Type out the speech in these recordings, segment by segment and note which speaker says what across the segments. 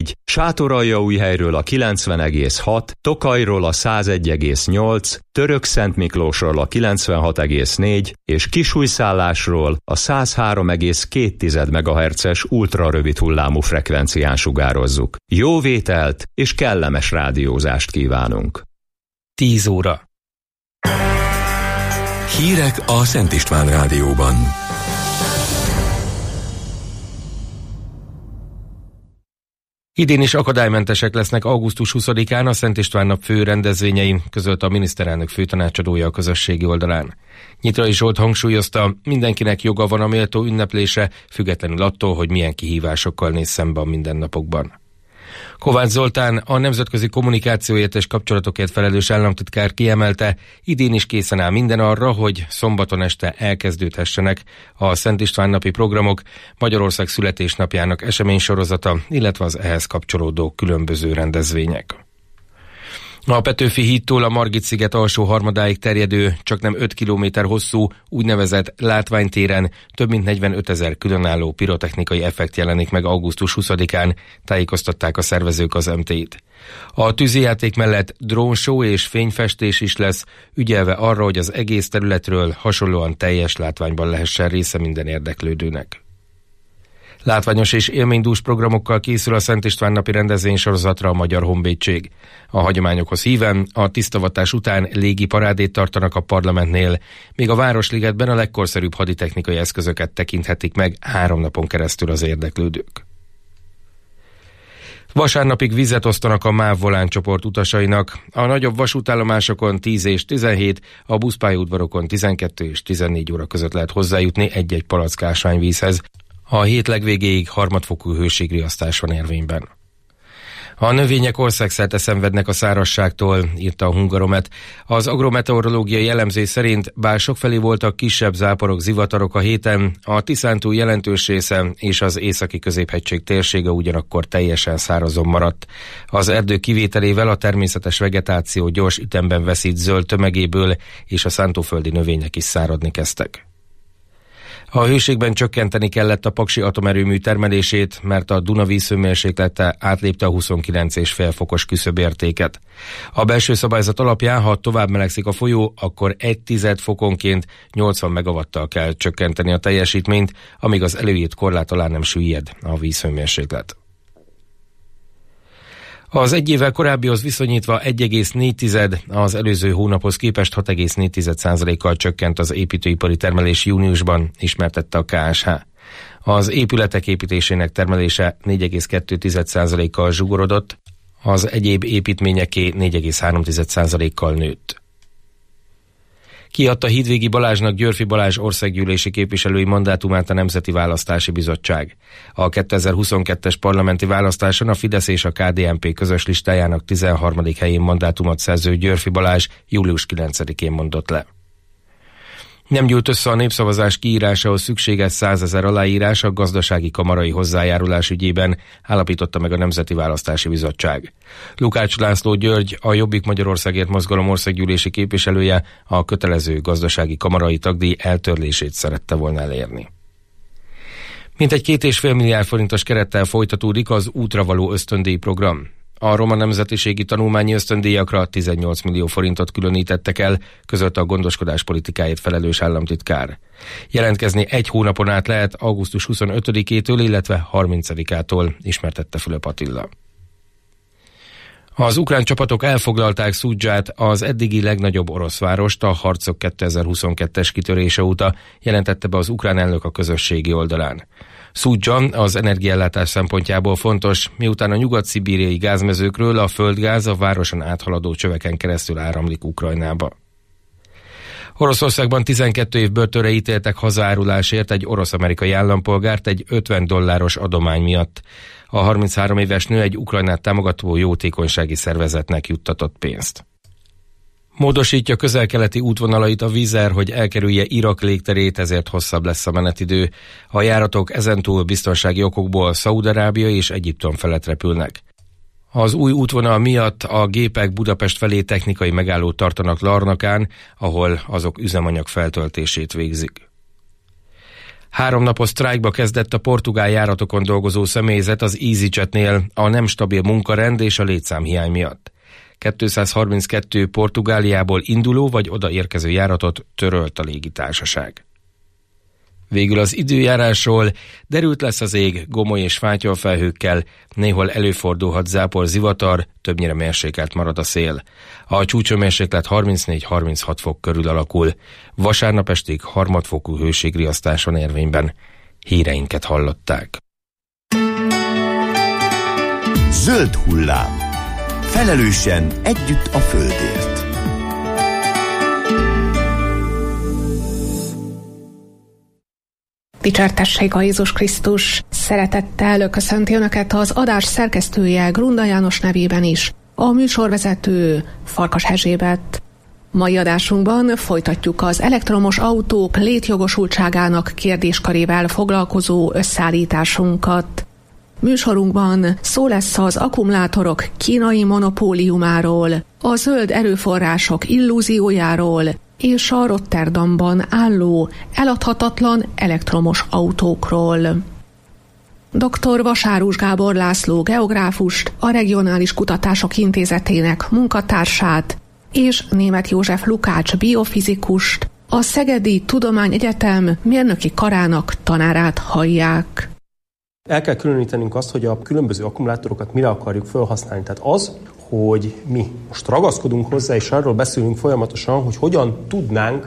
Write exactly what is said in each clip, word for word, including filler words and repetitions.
Speaker 1: négy, Sátoraljaújhelyről a kilencven egész hat, Tokajról a száz egy egész nyolc, Törökszentmiklósról a kilencvenhat egész négy és Kisújszállásról a száz három egész két megahertzes ultrarövid hullámú frekvencián sugározzuk. Jó vételt és kellemes rádiózást kívánunk.
Speaker 2: tíz óra.
Speaker 3: Hírek a Szent István Rádióban.
Speaker 2: Idén is akadálymentesek lesznek augusztus huszadikán a Szent István nap fő rendezvényein, közölte a miniszterelnök főtanácsadója a közösségi oldalán. Nyitrai Zsolt hangsúlyozta, mindenkinek joga van a méltó ünneplése, függetlenül attól, hogy milyen kihívásokkal néz szembe a mindennapokban. Kovács Zoltán, a nemzetközi kommunikációért és kapcsolatokért felelős államtitkár kiemelte, idén is készen áll minden arra, hogy szombaton este elkezdődhessenek a Szent István napi programok, Magyarország születésnapjának eseménysorozata, illetve az ehhez kapcsolódó különböző rendezvények. A Petőfi hídtól a Margit-sziget alsó harmadáig terjedő, csaknem öt kilométer hosszú, úgynevezett látványtéren több mint negyvenötezer különálló pirotechnikai effekt jelenik meg augusztus huszadikán, tájékoztatták a szervezők az em té i-t. A tűzijáték mellett drónshow és fényfestés is lesz, ügyelve arra, hogy az egész területről hasonlóan teljes látványban lehessen része minden érdeklődőnek. Látványos és élménydús programokkal készül a Szent István napi rendezvénysorozatra a Magyar Honvédség. A hagyományokhoz híven a tisztavatás után légi parádét tartanak a parlamentnél, míg a Városligetben a legkorszerűbb haditechnikai eszközöket tekinthetik meg három napon keresztül az érdeklődők. Vasárnapig vizet osztanak a MÁV Volán csoport utasainak. A nagyobb vasútállomásokon tíz és tizenhét, a buszpályaudvarokon tizenkettő és tizennégy óra között lehet hozzájutni egy-egy palack ásványvízhez. A hét legvégéig harmadfokú hőségriasztás van érvényben. A növények országszerte szenvednek a szárazságtól, írta a Hungaromet. Az agrometeorológiai elemzés szerint, bár sokfelé voltak kisebb záporok, zivatarok a héten, a Tiszántúl jelentős része és az északi középhegység térsége ugyanakkor teljesen szárazon maradt. Az erdő kivételével a természetes vegetáció gyors ütemben veszít zöld tömegéből, és a szántóföldi növények is száradni kezdtek. A hőségben csökkenteni kellett a paksi atomerőmű termelését, mert a Duna vízhőmérséklete átlépte a huszonkilenc egész öt fokos küszöbértéket. A belső szabályzat alapján, ha tovább melegszik a folyó, akkor egy tized fokonként nyolcvan megawattal kell csökkenteni a teljesítményt, amíg az előírt korlát alá nem süllyed a vízhőmérséklet. Az egy évvel korábbihoz viszonyítva egy egész négy, az előző hónaphoz képest hat egész négy százalékkal csökkent az építőipari termelés júniusban, ismertette a ká es há. Az épületek építésének termelése négy egész kettő százalékkal zsugorodott, az egyéb építményeké négy egész három százalékkal nőtt. Kiadta Hídvégi Balázsnak Györfi Balázs országgyűlési képviselői mandátumát a Nemzeti Választási Bizottság. A kétezer-huszonkettes parlamenti választáson a Fidesz és a ká dé en pé közös listájának tizenharmadik helyén mandátumot szerző Györfi Balázs július kilencedikén mondott le. Nem gyűlt össze a népszavazás kiírásához szükséges százezer aláírás a gazdasági kamarai hozzájárulás ügyében, állapította meg a Nemzeti Választási Bizottság. Lukács László György, a Jobbik Magyarországért Mozgalom országgyűlési képviselője a kötelező gazdasági kamarai tagdíj eltörlését szerette volna elérni. Mintegy két és fél milliárd forintos kerettel folytatódik az útra való ösztöndíj program. A roma nemzetiségi tanulmányi ösztöndíjakra tizennyolc millió forintot különítettek el, közölte a gondoskodás politikáért felelős államtitkár. Jelentkezni egy hónapon át lehet augusztus huszonötödikétől, illetve harmincadikától, ismertette Fülöp Attila. Az ukrán csapatok elfoglalták Szudzsát, az eddigi legnagyobb orosz várost a harcok kétezer-huszonkettes kitörése óta, jelentette be az ukrán elnök a közösségi oldalán. Szudzsa az energiaellátás szempontjából fontos, miután a nyugat-szibériai gázmezőkről a földgáz a városon áthaladó csöveken keresztül áramlik Ukrajnába. Oroszországban tizenkét év börtönre ítéltek hazaárulásért egy orosz-amerikai állampolgárt egy ötven dolláros adomány miatt. A harminchárom éves nő egy Ukrajnát támogató jótékonysági szervezetnek juttatott pénzt. Módosítja közel-keleti útvonalait a Wizz Air, hogy elkerülje Irak légterét, ezért hosszabb lesz a menetidő. A járatok ezentúl biztonsági okokból Szaúd-Arábia és Egyiptom felett repülnek. Az új útvonal miatt a gépek Budapest felé technikai megállót tartanak Larnakán, ahol azok üzemanyag feltöltését végzik. Három napos sztrájkba kezdett a portugál járatokon dolgozó személyzet az EasyJetnél a nem stabil munkarend és a létszámhiány miatt. kétszázharminckettő Portugáliából induló vagy odaérkező járatot törölt a légitársaság. Végül az időjárásról: derült lesz az ég, gomoly és fátyolfelhőkkel, néhol előfordulhat zápor, zivatar, többnyire mérsékelt marad a szél. A csúcsőmérséklet harmincnégy-harminchat fok körül alakul. Vasárnap estig harmadfokú hőségriasztás van érvényben. Híreinket hallották.
Speaker 4: Zöld hullám. Felelősen együtt a földért.
Speaker 5: Dicsértessék a Jézus Krisztus! Szeretettel köszönti Önöket az adás szerkesztője Grunda János nevében is, a műsorvezető Farkas Erzsébet. Mai adásunkban folytatjuk az elektromos autók létjogosultságának kérdéskörével foglalkozó összeállításunkat. Műsorunkban szó lesz az akkumulátorok kínai monopóliumáról, a zöld erőforrások illúziójáról és a Rotterdamban álló eladhatatlan elektromos autókról. doktor Vasárus Gábor László geográfust, a Regionális Kutatások Intézetének munkatársát és Németh József Lukács biofizikust, a Szegedi Tudományegyetem mérnöki karának tanárát hallják.
Speaker 6: El kell különítenünk azt, hogy a különböző akkumulátorokat mire akarjuk felhasználni. Tehát az, hogy mi most ragaszkodunk hozzá, és arról beszélünk folyamatosan, hogy hogyan tudnánk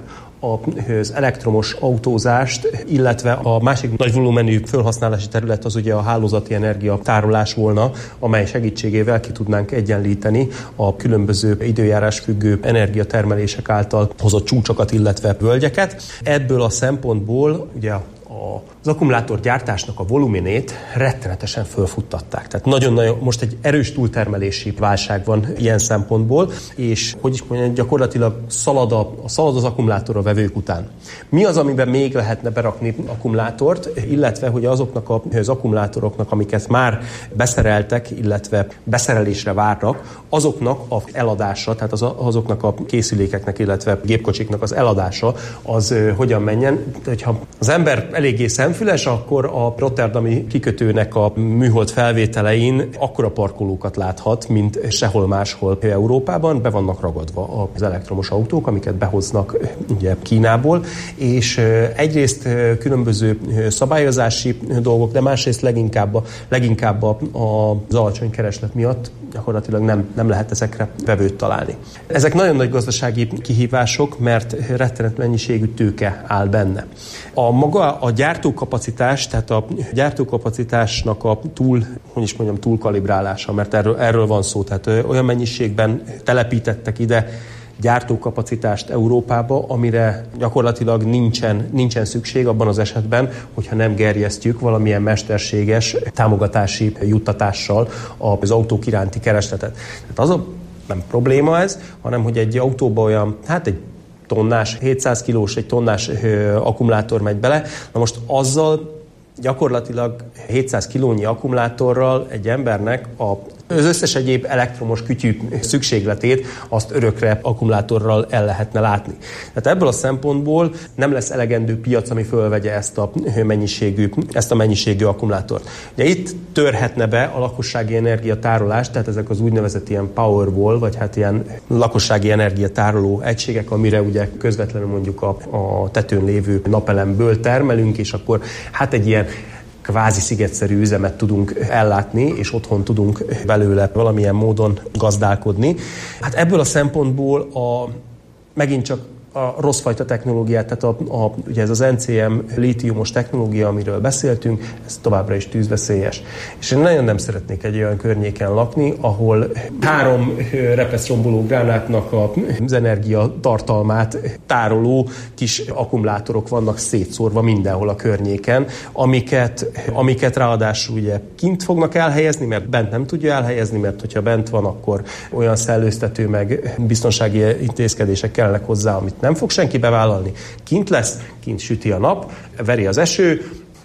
Speaker 6: az elektromos autózást, illetve a másik nagy volumenű felhasználási terület az ugye a hálózati energiatárolás volna, amely segítségével ki tudnánk egyenlíteni a különböző időjárás függő energiatermelések által hozott csúcsokat, illetve völgyeket. Ebből a szempontból ugye az akkumulátorgyártásnak a volumenét rettenetesen fölfuttatták. Tehát nagyon-nagyon most egy erős túltermelési válság van ilyen szempontból, és hogy is mondjam, gyakorlatilag szalad, a, szalad az akkumulátor a vevők után. Mi az, amiben még lehetne berakni akkumulátort, illetve hogy azoknak a, az akkumulátoroknak, amiket már beszereltek, illetve beszerelésre várnak, azoknak az eladása, tehát az, azoknak a készülékeknek, illetve gépkocsiknak az eladása, az hogyan menjen. Hogyha az ember eléggé szemfüles, akkor a rotterdami kikötőnek a műhold felvételein akkora parkolókat láthat, mint sehol máshol Európában. Be vannak ragadva az elektromos autók, amiket behoznak ugye Kínából, és egyrészt különböző szabályozási dolgok, de másrészt leginkább, a, leginkább a, az alacsony kereslet miatt gyakorlatilag nem, nem lehet ezekre vevőt találni. Ezek nagyon nagy gazdasági kihívások, mert rettenet mennyiségű tőke áll benne. A maga a gyártókapacitás, tehát a gyártókapacitásnak a túl, hogy is mondjam, túlkalibrálása, mert erről, erről van szó, tehát olyan mennyiségben telepítettek ide gyártókapacitást Európába, amire gyakorlatilag nincsen, nincsen szükség abban az esetben, hogyha nem gerjesztjük valamilyen mesterséges támogatási juttatással az autók iránti keresletet. Tehát az a nem probléma ez, hanem hogy egy autóba olyan, hát egy tonnás, hétszáz kilós, egy tonnás ö, akkumulátor megy bele. Na most azzal gyakorlatilag hétszáz kilónyi akkumulátorral egy embernek a az összes egyéb elektromos kütyű szükségletét azt örökre akkumulátorral el lehetne látni. Tehát ebből a szempontból nem lesz elegendő piac, ami fölvegye ezt a mennyiségű, ezt a mennyiségű akkumulátort. Ugye itt törhetne be a lakossági energiatárolást, tehát ezek az úgynevezett ilyen Powerwall, vagy hát ilyen lakossági energiatároló egységek, amire ugye közvetlenül mondjuk a, a tetőn lévő napelemből termelünk, és akkor hát egy ilyen kvázi szigetszerű üzemet tudunk ellátni, és otthon tudunk belőle valamilyen módon gazdálkodni. Hát ebből a szempontból a, megint csak a rosszfajta technológiát, tehát a, a, ugye ez az en cé em lítiumos technológia, amiről beszéltünk, ez továbbra is tűzveszélyes. És én nagyon nem szeretnék egy olyan környéken lakni, ahol három repeszromboló gránátnak az energiatartalmát tároló kis akkumulátorok vannak szétszórva mindenhol a környéken, amiket, amiket ráadásul ugye kint fognak elhelyezni, mert bent nem tudja elhelyezni, mert hogyha bent van, akkor olyan szellőztető meg biztonsági intézkedések kellenek hozzá, amit nem fog senki bevállalni. Kint lesz, kint süti a nap, veri az eső,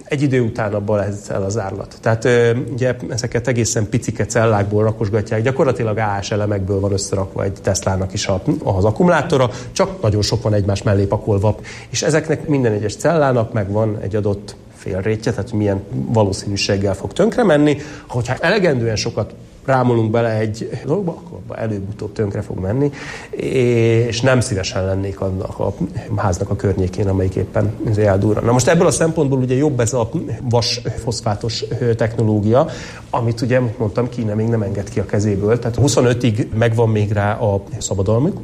Speaker 6: egy idő után abban lesz el az árlat. Tehát ugye ezeket egészen picike cellákból rakosgatják, gyakorlatilag á es elemekből van összerakva egy Teslának is a, az akkumulátora, csak nagyon sok van egymás mellé pakolva. És ezeknek minden egyes cellának megvan egy adott félrétje, tehát milyen valószínűséggel fog tönkre menni. Hogyha elegendően sokat rámolunk bele egy dologba, akkor előbb-utóbb tönkre fog menni, és nem szívesen lennék annak a háznak a környékén, amelyik éppen eldurran. Na most ebből a szempontból ugye jobb ez a vas-foszfátos technológia, amit ugye, mondtam, Kína még nem enged ki a kezéből, tehát huszonötig megvan még rá a szabadalmuk,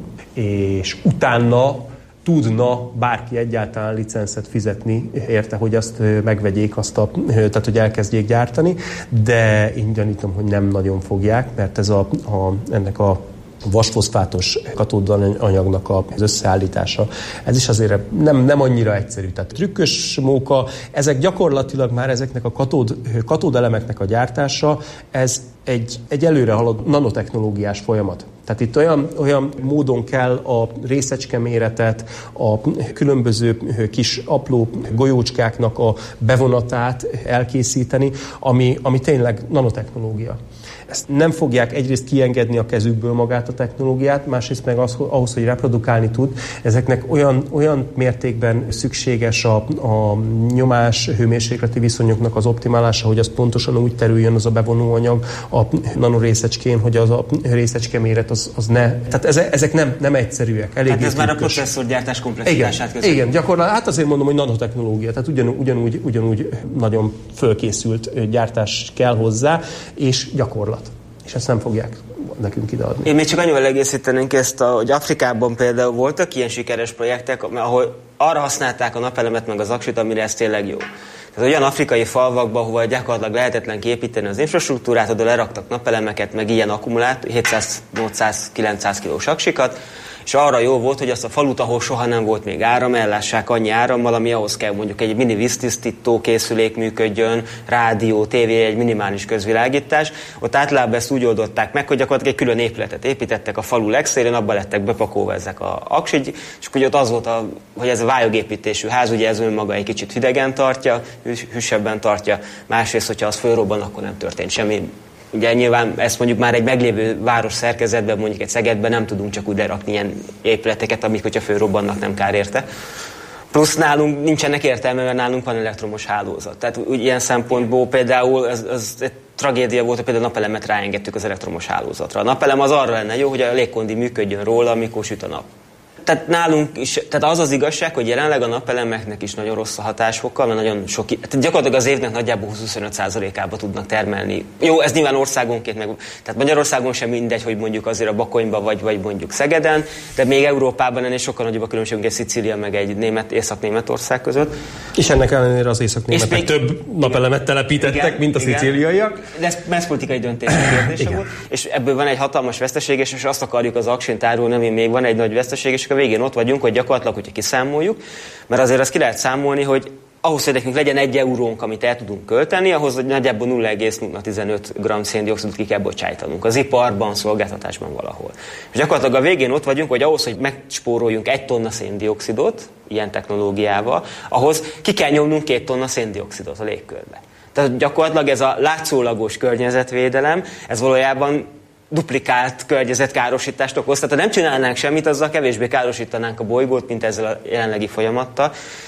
Speaker 6: és utána tudna bárki egyáltalán licenszet fizetni érte, hogy azt megvegyék, azt a, tehát hogy elkezdjék gyártani, de én gyanítom, hogy nem nagyon fogják, mert ez a, a, ennek a vasfoszfátos katódanyagnak az összeállítása, ez is azért nem, nem annyira egyszerű. Tehát trükkös móka, ezek gyakorlatilag már ezeknek a katód, katódelemeknek a gyártása, ez egy, egy előre halad nanotechnológiás folyamat. Tehát itt olyan, olyan módon kell a részecske méretet, a különböző kis apró golyócskáknak a bevonatát elkészíteni, ami, ami tényleg nanotechnológia. Ezt nem fogják egyrészt kiengedni a kezükből magát a technológiát, másrészt meg az, ahhoz, hogy reprodukálni tud, ezeknek olyan, olyan mértékben szükséges a, a nyomás, hőmérsékleti viszonyoknak az optimálása, hogy az pontosan úgy terüljön az a bevonóanyag a nanorészecskén, hogy az a részecske méret az, az ne... Tehát ezek nem, nem egyszerűek.
Speaker 7: Hát ez már a processzorgyártás komplexitását között.
Speaker 6: Igen, gyakorlatilag, hát azért mondom, hogy nanotechnológia, tehát ugyanúgy, ugyanúgy, ugyanúgy nagyon fölkészült gyártás kell hozzá, és gyakorlat. És ezt nem fogják nekünk ideadni.
Speaker 7: Én még csak annyival egészítenénk ezt, a, hogy Afrikában például voltak ilyen sikeres projektek, ahol arra használták a napelemet meg az aksit, amire ez tényleg jó. Tehát olyan afrikai falvakban, ahol gyakorlatilag lehetetlen kiépíteni az infrastruktúrát, oda leraktak napelemeket, meg ilyen akkumulát, hétszáz, nyolcszáz, kilencszáz kilós aksikat, és arra jó volt, hogy azt a falut, ahol soha nem volt még áram, ellássák annyi árammal, ami ahhoz kell, mondjuk egy mini víztisztító készülék működjön, rádió, tévé, egy minimális közvilágítás. Ott általában ezt úgy oldották meg, hogy gyakorlatilag egy külön épületet építettek a falu legszélén, abba lettek bepakolva ezek a aksid, és ugye ott az volt, a, hogy ez a vályogépítésű ház, ugye ez önmaga egy kicsit hidegen tartja, hűsebben tartja, másrészt, hogyha az fölrobban, akkor nem történt semmi. Ugye nyilván ezt mondjuk már egy meglévő város szerkezetben, mondjuk egy Szegedben nem tudunk csak úgy lerakni ilyen épületeket, amik, hogyha fölrobbannak, nem kár érte. Plusz nálunk nincsenek értelme, mert nálunk van elektromos hálózat. Tehát úgy, ilyen szempontból például ez, ez egy tragédia volt, hogy például a napelemet ráengedtük az elektromos hálózatra. A napelem az arra lenne jó, hogy a légkondi működjön róla, amikor süt a nap. Tehát nálunk is, tehát az az igazság, hogy jelenleg a napelemeknek is nagyon rossz a hatásfokkal, mert nagyon sok, tehát gyakorlatilag az évnek nagyjából húsz-huszonöt százalékába tudnak termelni. Jó, ez nyilván országonként, meg, tehát Magyarországon sem mindegy, hogy mondjuk azért a Bakonyban vagy, vagy mondjuk Szegeden, de még Európában ennél sokkal nagyobb a különbség, egy Szicília meg egy német, Észak-Németország között.
Speaker 6: És ennek ellenére az észak-németek még több napelemet telepítettek, igen, mint a igen, szicíliaiak.
Speaker 7: De ez mezpolitikai döntés kérdése volt, és ebből van egy hatalmas veszteség, és azt akarjuk az aksint árulni, ami még van egy nagy veszteség, és a végén ott vagyunk, hogy gyakorlatilag, hogyha kiszámoljuk, mert azért azt ki lehet számolni, hogy ahhoz, hogy nekünk legyen egy eurónk, amit el tudunk költeni, ahhoz hogy nagyjából nulla egész nulla tizenöt gramm széndioxidot ki kell bocsájtanunk az iparban, szolgáltatásban valahol. És gyakorlatilag a végén ott vagyunk, hogy ahhoz, hogy megspóroljunk egy tonna széndioxidot ilyen technológiával, ahhoz ki kell nyomnunk két tonna széndioxidot a légkörbe. Tehát gyakorlatilag ez a látszólagos környezetvédelem, ez valójában duplikált környezetkárosítást okoz. Tehát ha nem csinálnánk semmit, azzal kevésbé károsítanánk a bolygót, mint ezzel a jelenlegi folyamattal.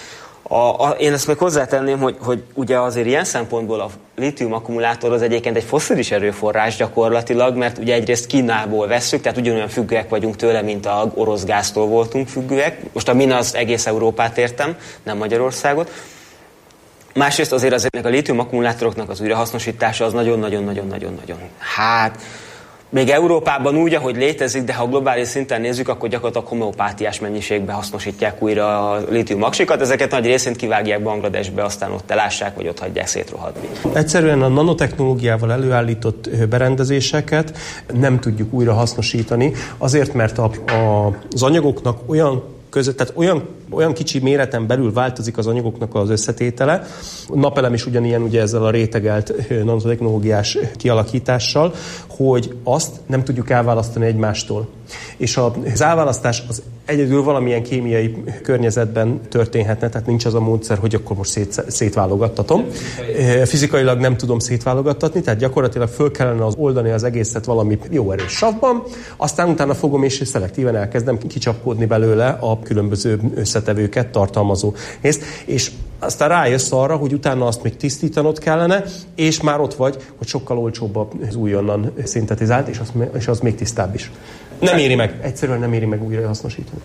Speaker 7: A, a, én ezt még hozzátenném, hogy, hogy ugye azért ilyen szempontból a lítium akkumulátor az egyébként egy fosszilis erőforrás gyakorlatilag, mert ugye egyrészt Kínából vesszük, tehát ugyanolyan függőek vagyunk tőle, mint a orosz gáztól voltunk függőek. Most a min az egész Európát értem, nem Magyarországot. Másrészt azért ezeknek a lítium akkumulátoroknak az újrahasznosítása az nagyon-nagyon-nagyon-nagyon-nagyon. Hát még Európában úgy, ahogy létezik, de ha globális szinten nézzük, akkor gyakorlatilag homeopátiás mennyiségben hasznosítják újra a lítium aksikat. Ezeket nagy részint kivágják Bangladesbe, aztán ott elássák, vagy ott hagyják szétrohadni.
Speaker 6: Egyszerűen a nanotechnológiával előállított berendezéseket nem tudjuk újra hasznosítani, azért, mert a, a, az anyagoknak olyan között, tehát olyan Olyan kicsi méreten belül változik az anyagoknak az összetétele. A napelem is ugyanilyen, ugye ezzel a rétegelt nanotechnológiás kialakítással, hogy azt nem tudjuk elválasztani egymástól. És az elválasztás az egyedül valamilyen kémiai környezetben történhetne, tehát nincs az a módszer, hogy akkor most szét, szétválogattatom. Fizikailag nem tudom szétválogattatni, tehát gyakorlatilag föl kellene az oldani az egészet valami jó erős savban, aztán utána fogom és szelektíven elkezdem kicsapkódni belőle a különböző összetevőket tartalmazó részt, és aztán rájössz arra, hogy utána azt még tisztítanod kellene, és már ott vagy, hogy sokkal olcsóbb az újonnan szintetizált, és az, és az még tisztább is. Nem éri meg, egyszerűen nem éri meg újra hasznosítani.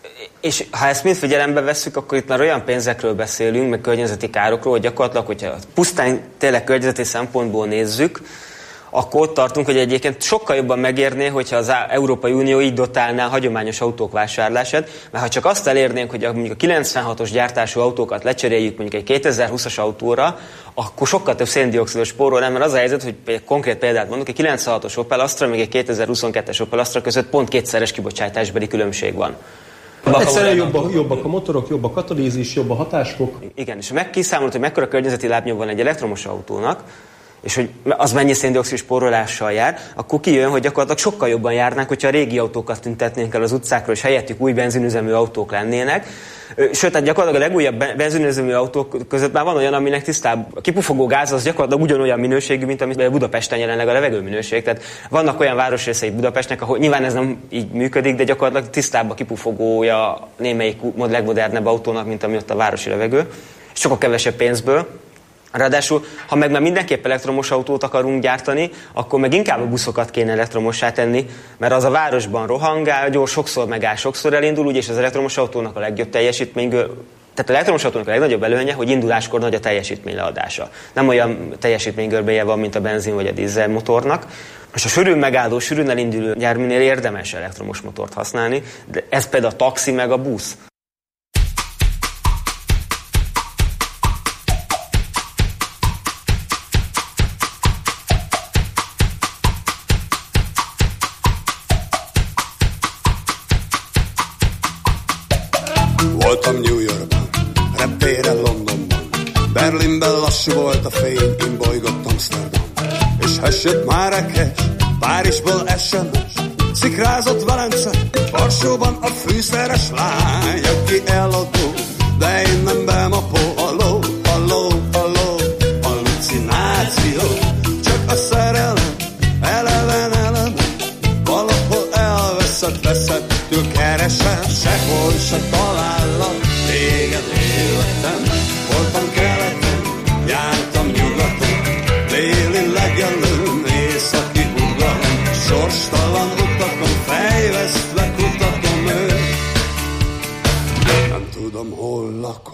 Speaker 7: És ha ezt mind figyelembe vesszük, akkor itt már olyan pénzekről beszélünk, meg környezeti károkról, hogy gyakorlatilag, hogyha pusztán tényleg környezeti szempontból nézzük, akkor ott tartunk, hogy egyébként sokkal jobban megérné, hogyha az Európai Unió így dotálná a hagyományos autók vásárlását, mert ha csak azt elérnénk, hogy a, mondjuk a kilencvenhatos gyártású autókat lecseréljük mondjuk egy kétezer-húszas autóra, akkor sokkal több széndioxidot spórolnánk, mert az a helyzet, hogy egy konkrét példát mondok, egy kilencvenhatos Opel Astra, még egy kétezer-huszonkettes Opel Astra között pont kétszeres kibocsátásbeli különbség van.
Speaker 6: Egyszerűen jobbak, jobbak a motorok, jobb a katalízis, jobb a hatásfok.
Speaker 7: Igen, és meg kiszámolt, hogy mekkora környezeti lábnyom van egy elektromos autónak, és hogy az mennyi széndioxid spórolással jár, akkor kijön, hogy gyakorlatilag sokkal jobban járnánk, hogyha a régi autókat tüntetnénk el az utcákról, és helyettük új benzinüzemű autók lennének. Sőt, tehát gyakorlatilag a legújabb benzinüzemű autók között már van olyan, aminek tisztább. A kipufogó gáz az gyakorlatilag ugyanolyan minőségű, mint amit Budapesten jelenleg a levegőminőség. Tehát vannak olyan városrészei Budapestnek, ahol nyilván ez nem így működik, de gyakorlatilag tisztább a kipufogója némelyik legmodernebb autónak, mint ami ott a városi levegő. És sokkal kevesebb pénzből. Ráadásul, ha meg már mindenképp elektromos autót akarunk gyártani, akkor meg inkább a buszokat kéne elektromossá tenni, mert az a városban rohangál, gyors, sokszor megáll, sokszor elindul, úgyis az elektromos autónak a legjobb teljesítményből, tehát a elektromos autónak a legnagyobb előnye, hogy induláskor nagy a teljesítmény leadása. Nem olyan teljesítménygörbéje van, mint a benzin vagy a dízel motornak. És a sűrűn megálló, sűrűn elinduló járműnél érdemes elektromos motort használni, de ez például a taxi meg a busz.
Speaker 8: Voltam New Yorkban, reptéren Londonban, Berlinben lassú volt a fény, én bolygott Amsterdam. És hessett Márekes, Párizsból es em es, szikrázott Velence, Varsóban a fűszeres lány, aki eladó, de én nem bemapó. Halló, halló, halló, hallucináció, csak a szerelem, eleven, eleven, valahol elveszett, veszettől keresem, sehol se talállak téged életem. Voltam keleten, jártam nyugaton, déli legelőn, északi ugaton, sorstalan utakon, fejvesztve kutatom őt, nem tudom, hol lakom.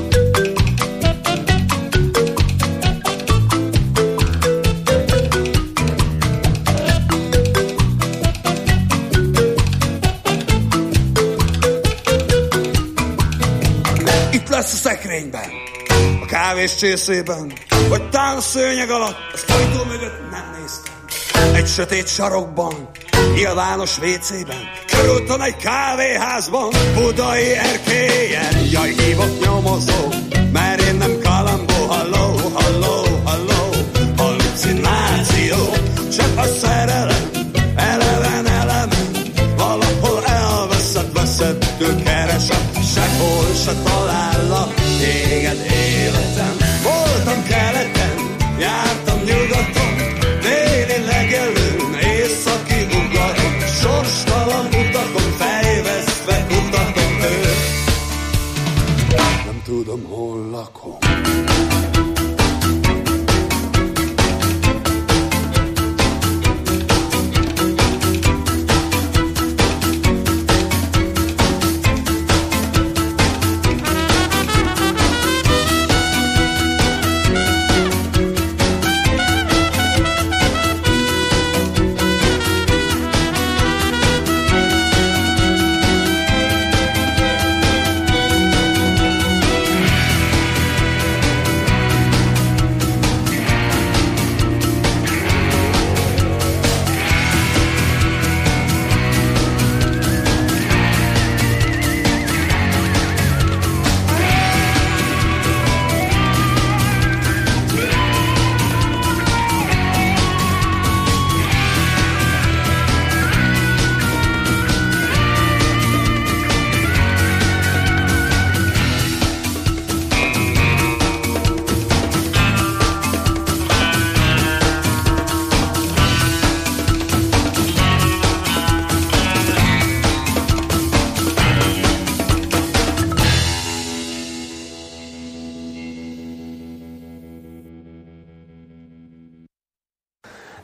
Speaker 8: Lesz a szekrényben, a kávés csészében, vagy tán a szőnyeg alatt, az ajtó mögött nem néztem. Egy sötét sarokban, nyilvános vécében, körültem egy kávéházban, budai erkélyen. Jaj, hívott nyomozó, mert én nem kalambó. Halló, halló, halló, hallucináció, csak a szerelem, eleven, eleven, valahol elveszett, veszettől keresem, sehol se talállak téged életem. Voltam keleten, jártam nyugaton, déli legelőn, északi ugaton, sorstalan utakon, fejvesztve kutatom őt, nem tudom, hol lakom.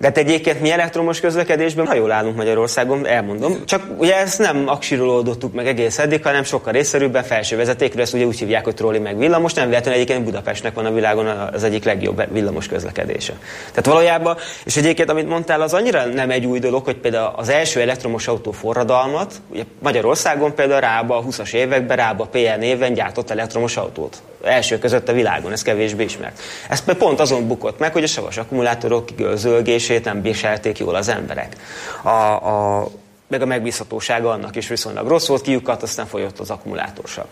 Speaker 7: De egyébként mi elektromos közlekedésben, ha jól állunk Magyarországon, elmondom, csak ugye ezt nem aksiról oldottuk meg egész eddig, hanem sokkal részszerűbben felső vezetékről, ezt ugye úgy hívják, hogy trolli meg villamos, nem véletlenül egyébként Budapestnek van a világon az egyik legjobb villamos közlekedése. Tehát valójában, és egyébként amit mondtál, az annyira nem egy új dolog, hogy például az első elektromos autó forradalmat, ugye Magyarországon például Rába a húszas években, Rába pé en néven gyártott elektromos autót. Első között a világon, ez kevésbé ismert. Ez pont azon bukott meg, hogy a savas akkumulátorok zölgését nem viselték jól az emberek. A, a, meg a megbízhatósága annak is viszonylag rossz volt, kiukadt, aztán folyott az akkumulátorsav.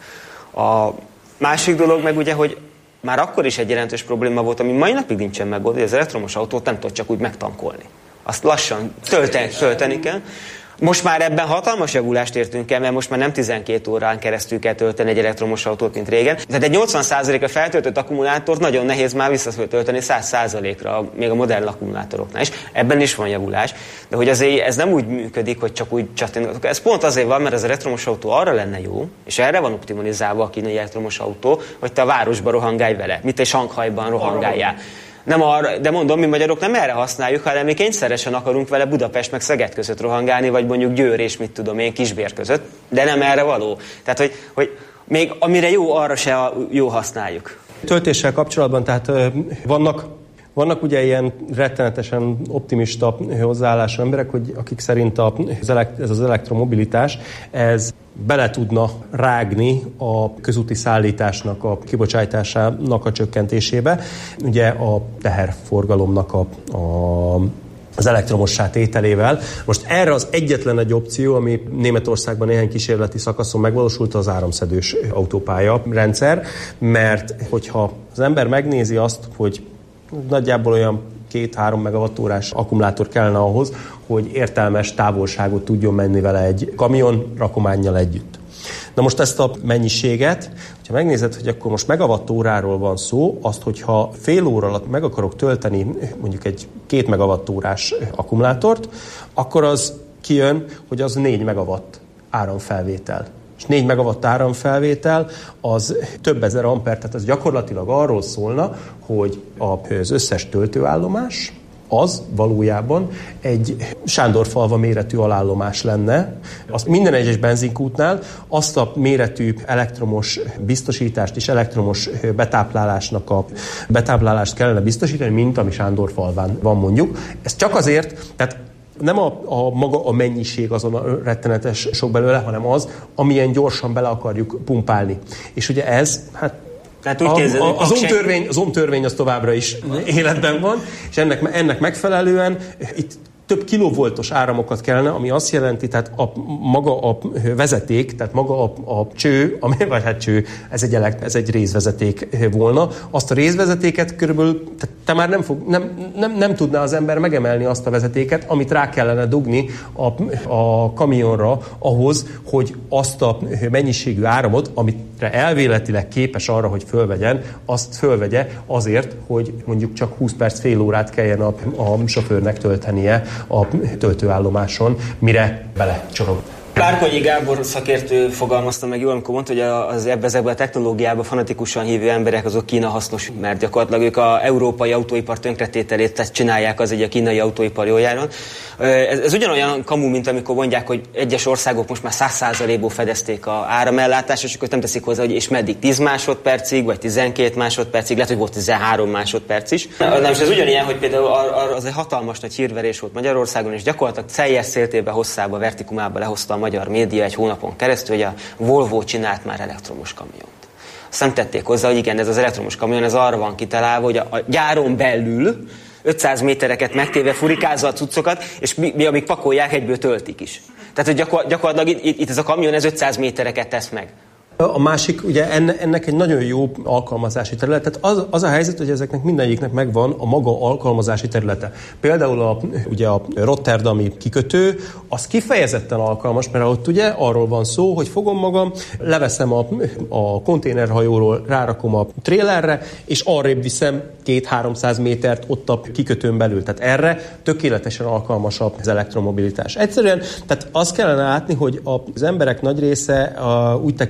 Speaker 7: A másik dolog meg ugye, hogy már akkor is egy jelentős probléma volt, ami mai napig nincsen megoldva, hogy az elektromos autót nem tud csak úgy megtankolni. Azt lassan tölteni, tölteni kell. Most már ebben hatalmas javulást értünk el, mert most már nem tizenkét órán keresztül kell tölteni egy elektromos autót, mint régen. Tehát egy nyolcvan százalékra feltöltött akkumulátort nagyon nehéz már visszatölteni száz százalékra, még a modern akkumulátoroknál is. Ebben is van javulás. De hogy azért ez nem úgy működik, hogy csak úgy csattingatok. Ez pont azért van, mert az elektromos autó arra lenne jó, és erre van optimalizálva a kínai elektromos autó, hogy te a városba rohangálj vele, mint egy Sanghajban rohangáljál. Nem arra, de mondom, mi magyarok nem erre használjuk, hanem mi kényszeresen akarunk vele Budapest meg Szeged között rohangálni, vagy mondjuk Győr és mit tudom én, Kisbér között, de nem erre való. Tehát, hogy, hogy még amire jó, arra se jó használjuk.
Speaker 6: Töltéssel kapcsolatban, tehát vannak, vannak ugye ilyen rettenetesen optimista hozzáállású emberek, hogy akik szerint a, ez az elektromobilitás, ez bele tudna rágni a közúti szállításnak a kibocsátásának a csökkentésébe. Ugye a teherforgalomnak a, a, az elektromossá tételével. Most erre az egyetlen egy opció, ami Németországban néhány kísérleti szakaszon megvalósult, az áramszedős autópálya rendszer, mert hogyha az ember megnézi azt, hogy nagyjából olyan két-három megawattórás akkumulátor kellene ahhoz, hogy értelmes távolságot tudjon menni vele egy kamion rakománnyal együtt. Na most ezt a mennyiséget, hogyha megnézed, hogy akkor most megawattóráról van szó, azt, hogyha fél óra alatt meg akarok tölteni mondjuk egy két megawattórás akkumulátort, akkor az kijön, hogy az négy megawatt áramfelvétel. És négy megawatt áramfelvétel az több ezer amper, tehát az gyakorlatilag arról szólna, hogy az összes töltőállomás az valójában egy Sándorfalva méretű alállomás lenne. Azt minden egyes benzinkútnál azt a méretű elektromos biztosítást és elektromos betáplálásnak a betáplálást kellene biztosítani, mint ami Sándorfalván van mondjuk. Ez csak azért, tehát nem a, a maga a mennyiség azon a rettenetes sok belőle, hanem az, amilyen gyorsan bele akarjuk pumpálni. És ugye ez, hát
Speaker 7: Tehát úgy képzeld,
Speaker 6: a, a, az omtörvény, az omtörvény az továbbra is életben van, és ennek, ennek megfelelően itt több kilovoltos áramokat kellene, ami azt jelenti, tehát a, maga a vezeték, tehát maga a, a cső, ami, vagy hát cső, ez egy, elekt, ez egy rézvezeték volna, azt a rézvezetéket körülbelül, tehát te már nem, fog, nem, nem, nem tudná az ember megemelni azt a vezetéket, amit rá kellene dugni a, a kamionra ahhoz, hogy azt a mennyiségű áramot, amitre elvéletileg képes arra, hogy fölvegyen, azt fölvegye azért, hogy mondjuk csak húsz perc, fél órát kelljen a, a sofőrnek töltenie a töltőállomáson, mire belecsorog.
Speaker 7: Párkonyi Gábor szakértő fogalmazta meg jól, amikor mondta, hogy az ebbe, ezekben a technológiában fanatikusan hívő emberek azok Kína hasznos, mert gyakorlatilag ők az európai autóipar tönkretételét csinálják az egy a kínai autóipar jóljáron. Ez, ez ugyanolyan kamu, mint amikor mondják, hogy egyes országok most már száz százalékból fedezték az áramellátást, és akkor nem teszik hozzá, hogy és meddig tíz másodpercig, vagy tizenkét másodpercig, lehet, hogy volt tizenhárom másodperc is. Na, most ez ugyanilyen, hogy például az egy hatalmas nagy hírverés volt Magyarországon, és gyakorlatilag teljes széltébe, hosszába, vertikumába lehozta a magyar média egy hónapon keresztül, hogy a Volvo csinált már elektromos kamiont. Azt nem tették hozzá, hogy igen, ez az elektromos kamion, ez arra van kitalálva, hogy a, a gyáron belül ötszáz métereket megtéve furikázza a cuccokat, és mi, mi amíg pakolják, egyből töltik is. Tehát, hogy gyakor, gyakorlatilag itt, itt ez a kamion, ez ötszáz métereket tesz meg.
Speaker 6: A másik, ugye ennek egy nagyon jó alkalmazási terület. Tehát az, az a helyzet, hogy ezeknek mindegyiknek megvan a maga alkalmazási területe. Például a, ugye a rotterdami kikötő, az kifejezetten alkalmas, mert ott ugye arról van szó, hogy fogom magam, leveszem a, a konténerhajóról, rárakom a trélerre, és arrébb viszem két-háromszáz métert ott a kikötőn belül. Tehát erre tökéletesen alkalmas az elektromobilitás. Egyszerűen, tehát azt kellene látni, hogy az emberek nagy része a, úgy tekint erre,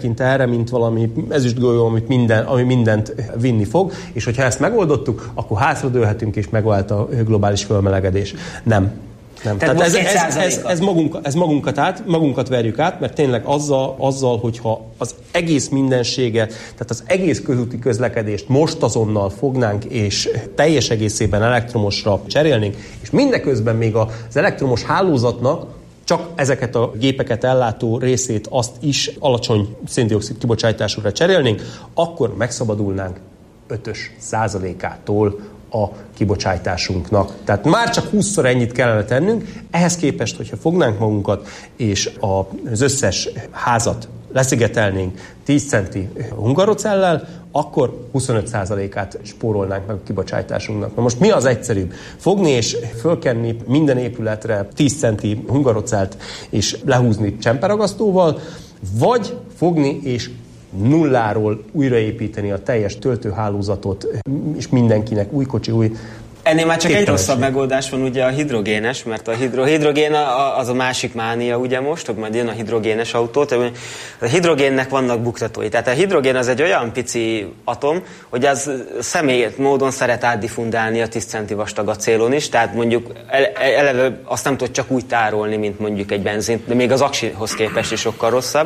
Speaker 6: erre, mint valami ezüstgolyó, amit minden, ami mindent vinni fog, és hogyha ezt megoldottuk, akkor hátradőlhetünk, és megvált a globális fölmelegedés. Nem. Nem. Tehát, Tehát ez, ez, ez, ez, magunk, ez magunkat, át, magunkat verjük át, mert tényleg azzal, azzal, hogyha az egész mindenséget, tehát az egész közúti közlekedést most azonnal fognánk, és teljes egészében elektromosra cserélnénk, és mindeközben még az elektromos hálózatnak csak ezeket a gépeket ellátó részét, azt is alacsony szén-dioxid kibocsátásúra cserélnénk, akkor megszabadulnánk ötös százalékától a kibocsátásunknak. Tehát már csak húszszor ennyit kellene tennünk, ehhez képest, hogyha fognánk magunkat, és az összes házat leszigetelnénk tíz centi hungarocellel, akkor huszonöt százalékát spórolnánk meg a kibocsátásunknak. Na most mi az egyszerűbb? Fogni és fölkenni minden épületre tíz centi hungarocelt és lehúzni csemperagasztóval, vagy fogni és nulláról újraépíteni a teljes töltőhálózatot, és mindenkinek új kocsi, új...
Speaker 7: Ennél már csak egy rosszabb megoldás van, ugye a hidrogénes, mert a hidro, hidrogén az a másik mánia, ugye most, hogy majd jön a hidrogénes autó. A hidrogénnek vannak buktatói. Tehát a hidrogén az egy olyan pici atom, hogy az személyes módon szeret átdifundálni a tíz centi vastag acélon is, tehát mondjuk eleve azt nem tud csak úgy tárolni, mint mondjuk egy benzint, de még az aksihoz képest is sokkal rosszabb.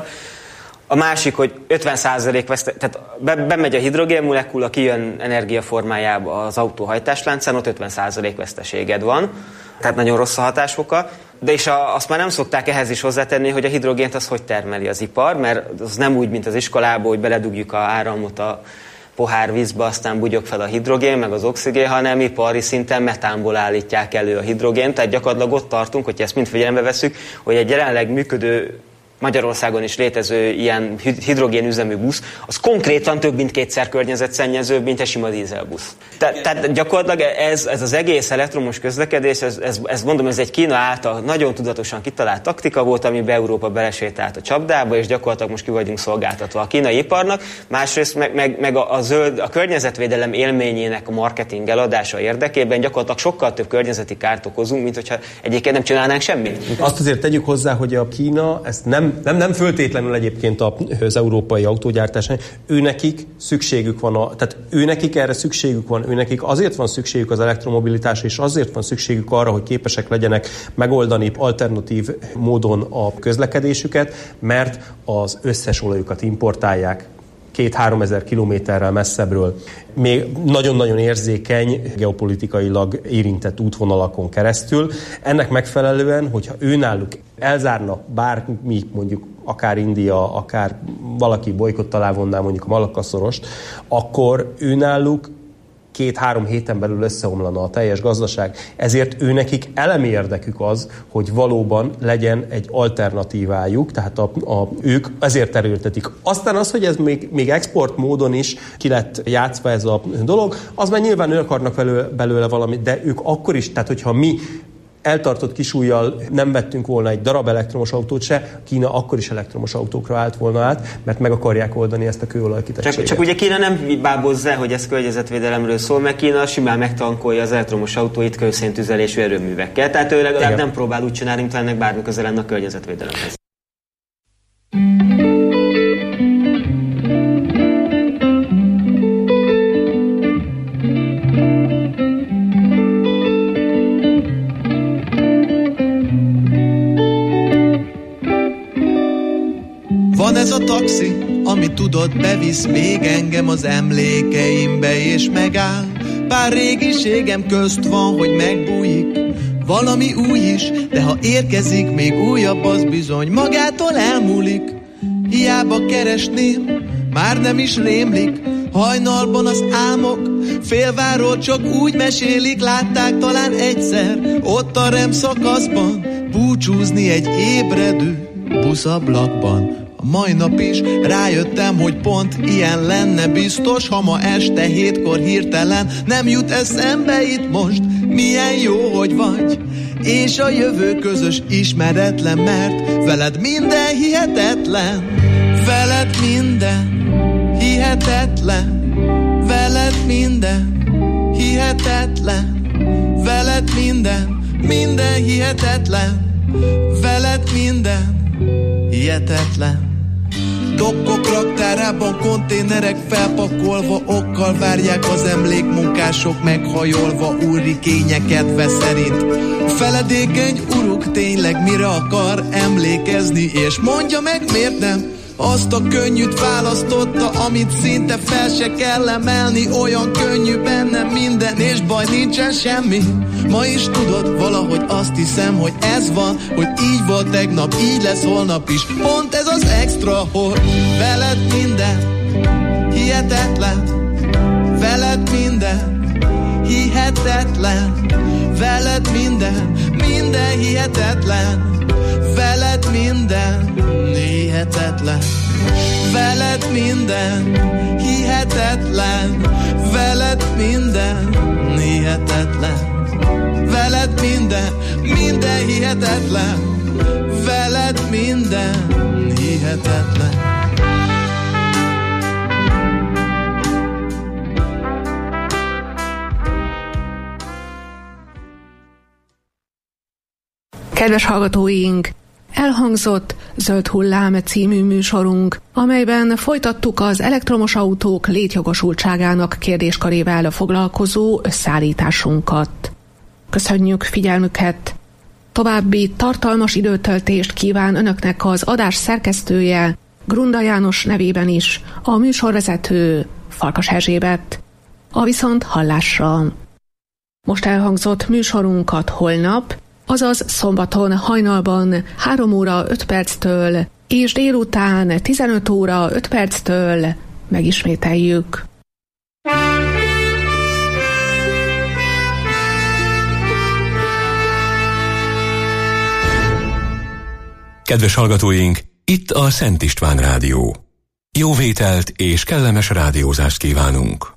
Speaker 7: A másik, hogy ötven százalék veszte, tehát be, bemegy a hidrogén molekula, kijön energia formájába az autó hajtásláncán, ott ötven százalék veszteséged van, tehát nagyon rossz a hatásfoka. De és a, azt már nem szokták ehhez is hozzátenni, hogy a hidrogént az hogy termeli az ipar, mert az nem úgy, mint az iskolában, hogy beledugjuk a áramot a pohár vízbe, aztán bugyog fel a hidrogén, meg az oxigén, hanem ipari szinten metánból állítják elő a hidrogént, tehát gyakorlatilag ott tartunk, hogy ezt mind figyelembe veszük, hogy egy jelenleg működő Magyarországon is létező ilyen hidrogénüzemű busz, az konkrétan több mint kétszer környezetszennyezőbb, mint egy sima dízelbusz. Te, tehát gyakorlatilag ez, ez az egész elektromos közlekedés, ez, ez, ez mondom, ez egy Kína által nagyon tudatosan kitalált taktika volt, amiben Európa belesétált a csapdába, és gyakorlatilag most ki vagyunk szolgáltatva a kínai iparnak. Másrészt meg, meg, meg a, a, zöld, a környezetvédelem élményének a marketing eladása érdekében gyakorlatilag sokkal több környezeti kárt okozunk, mint hogyha egyébként nem csinálnánk semmit.
Speaker 6: Azt azért tegyük hozzá, hogy a Kína ezt nem Nem, nem föltétlenül egyébként az európai autógyártásán, őnekik szükségük van, a, tehát őnekik erre szükségük van, őnekik azért van szükségük az elektromobilitásra, és azért van szükségük arra, hogy képesek legyenek megoldani alternatív módon a közlekedésüket, mert az összes olajukat importálják két-három ezer kilométerrel messzebbről, még nagyon-nagyon érzékeny, geopolitikailag érintett útvonalakon keresztül. Ennek megfelelően, hogyha őnáluk elzárna bármi, mondjuk akár India, akár valaki bolykott alá vonná mondjuk a Malakka-szorost, akkor őnáluk két-három héten belül összeomlana a teljes gazdaság. Ezért őnekik elemi érdekük az, hogy valóban legyen egy alternatívájuk, tehát a, a, ők ezért erőltetik. Aztán az, hogy ez még, még export módon is ki lett játszva ez a dolog, az már nyilván ők akarnak belőle, belőle valamit, de ők akkor is, tehát hogyha mi eltartott kisújjal nem vettünk volna egy darab elektromos autót se, Kína akkor is elektromos autókra állt volna át, mert meg akarják oldani ezt a kőolajkitettséget.
Speaker 7: Csak, csak ugye Kína nem bábozza, hogy ez környezetvédelemről szól, mert Kína simán megtankolja az elektromos autóit kőszéntüzelésű erőművekkel. Tehát ő legalább Igen. nem próbál úgy csinálni, mint ennek bármi köze lenne a környezetvédelemhez.
Speaker 9: Van ez a taxi, ami tudod, bevisz még engem az emlékeimbe és megáll. Pár régiségem közt van, hogy megbújik valami új is, de ha érkezik még újabb, az bizony magától elmúlik. Hiába keresném, már nem is rémlik, hajnalban az álmok félváról csak úgy mesélik. Látták talán egyszer ott a rem szakaszban búcsúzni egy ébredő buszablakban. A mai nap is rájöttem, hogy pont ilyen lenne biztos, ha ma este hétkor hirtelen nem jut eszembe itt most, milyen jó, hogy vagy, és a jövő közös ismeretlen, mert veled minden hihetetlen, veled minden hihetetlen, veled minden hihetetlen, veled minden, minden hihetetlen, veled minden hihetetlen. Dokkok raktárában konténerek felpakolva, okkal várják az emlékmunkások meghajolva úri kénye kedve szerint. A feledékeny uruk tényleg mire akar emlékezni, és mondja meg miért nem azt a könnyűt választotta, amit szinte fel se kell emelni. Olyan könnyű benne minden, és baj nincsen semmi. Ma is tudod, valahogy azt hiszem, hogy ez van, hogy így volt tegnap, így lesz holnap is. Pont ez az extra, hogy veled minden hihetetlen, veled minden hihetetlen, veled minden, minden hihetetlen, veled minden hihetetlen, veled minden hihetetlen, veled minden hihetetlen, veled minden, minden hihetetlen, veled minden hihetetlen.
Speaker 5: Kedves hallgatóink, elhangzott Zöld Hullám című műsorunk, amelyben folytattuk az elektromos autók létjogosultságának kérdéskarével foglalkozó összeállításunkat. Köszönjük figyelmüket! További tartalmas időtöltést kíván önöknek az adás szerkesztője, Grunda János nevében is, a műsorvezető Farkas Erzsébet. A viszont hallásra! Most elhangzott műsorunkat holnap, azaz szombaton hajnalban három óra öt perctől és délután tizenöt óra öt perctől megismételjük.
Speaker 3: Kedves hallgatóink, itt a Szent István Rádió. Jó vételt és kellemes rádiózást kívánunk!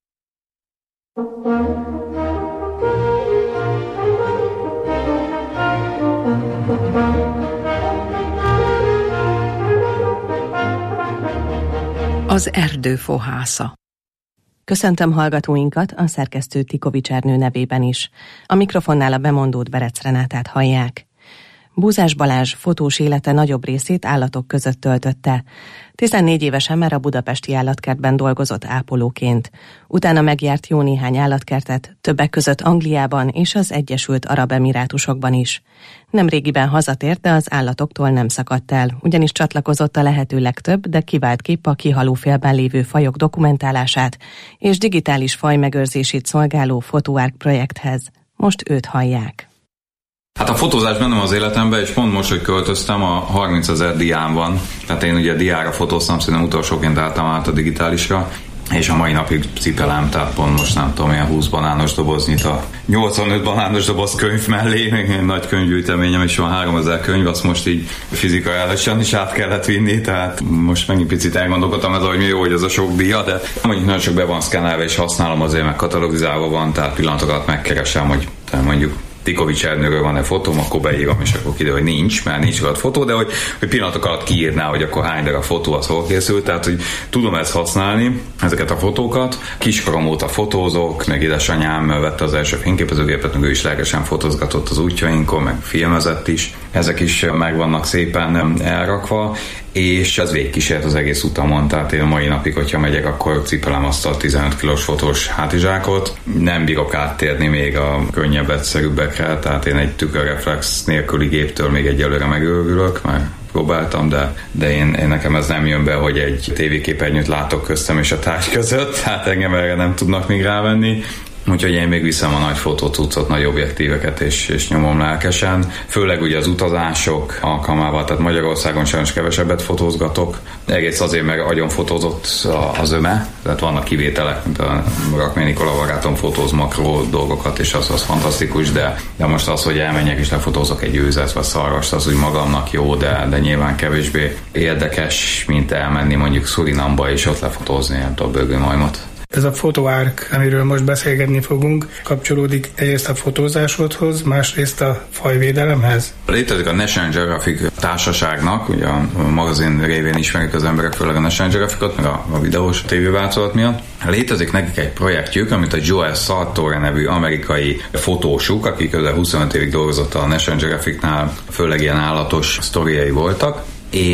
Speaker 10: Az erdő fohásza. Köszöntöm hallgatóinkat a szerkesztő Tikovics Ernő nevében is. A mikrofonnál a bemondót Berec Renátát hallják. Búzás Balázs fotós élete nagyobb részét állatok között töltötte. tizennégy évesen már a budapesti állatkertben dolgozott ápolóként. Utána megjárt jó néhány állatkertet, többek között Angliában és az Egyesült Arab Emirátusokban is. Nemrégiben hazatért, de az állatoktól nem szakadt el, ugyanis csatlakozott a lehető legtöbb, de kiváltképp a kihalófélben lévő fajok dokumentálását és digitális fajmegőrzését szolgáló Photoark projekthez. Most őt hallják.
Speaker 11: Hát a fotózás bennem az életemben, és pont most, hogy költöztem, a harmincezer diám van. Tehát én ugye diára fotóztam, szerintem utolsóként álltam át a digitálisra, és a mai napig cipelem, tehát pont most nem tudom, ilyen húsz banános doboz nyit a nyolcvanöt banános doboz könyv mellé, még egy nagy könyvgyűjteményem is van, háromezer könyv, azt most így fizikai is át kellett vinni, tehát most megint picit elgondolkodtam, ez, hogy mi jó, hogy ez a sok díja, de mondjuk nagyon sok be van szkennelve, és használom azért, meg katalogizálva van, tehát pillanatok alatt megkeresem, hogy mondjuk Tikovics Ernőről van-e fotóm, akkor beírom, és akkor kiderül, hogy nincs, mert nincs alatt fotó, de hogy, hogy pillanatok alatt kiírná, hogy akkor hány darab fotó az hol készült, tehát hogy tudom ezt használni, ezeket a fotókat. Kiskorom óta fotózok, meg édesanyám vette az első fényképezőgépet, meg ő is lelkesen fotózgatott az útjainkon, meg filmezett is. Ezek is meg vannak szépen elrakva, és ez végigkísért az egész utamon, tehát én a mai napig, hogyha megyek, akkor cipelem azt a tizenöt kilós fotós hátizsákot. Nem bírok áttérni még a könnyebb, egyszerűbbekre, tehát én egy tükörreflex nélküli géptől még egyelőre megőrülök, mert próbáltam, de, de én, én nekem ez nem jön be, hogy egy tévéképernyőt látok köztem és a tárgy között, hát engem erre nem tudnak még rávenni. Úgyhogy én még viszem a nagy fotócuccot, nagy objektíveket, és, és nyomom lelkesen. Főleg ugye az utazások alkalmával, tehát Magyarországon sajnos kevesebbet fotózgatok. Egész azért, mert agyon fotózott az öme, tehát vannak kivételek, mint a Rakmény Nikola barátom fotóz makró dolgokat, és az, az fantasztikus, de, de most az, hogy elmenjek és lefotózok egy őzet vagy szarvast, az úgy magamnak jó, de, de nyilván kevésbé érdekes, mint elmenni mondjuk Surinamba és ott lefotózni, nem tudom, bögőmajmot.
Speaker 12: Ez a Photoark, amiről most beszélgetni fogunk, kapcsolódik egyrészt a fotózásodhoz, másrészt a fajvédelemhez?
Speaker 11: Létezik a National Geographic társaságnak, ugye a magazin révén ismerik az emberek főleg a National Geographicot, meg a, a videós tévéváltozat miatt. Létezik nekik egy projektjük, amit a Joel Sartore nevű amerikai fotósuk, aki közel huszonöt évig dolgozott a National Geographicnál, főleg ilyen állatos sztoriai voltak, és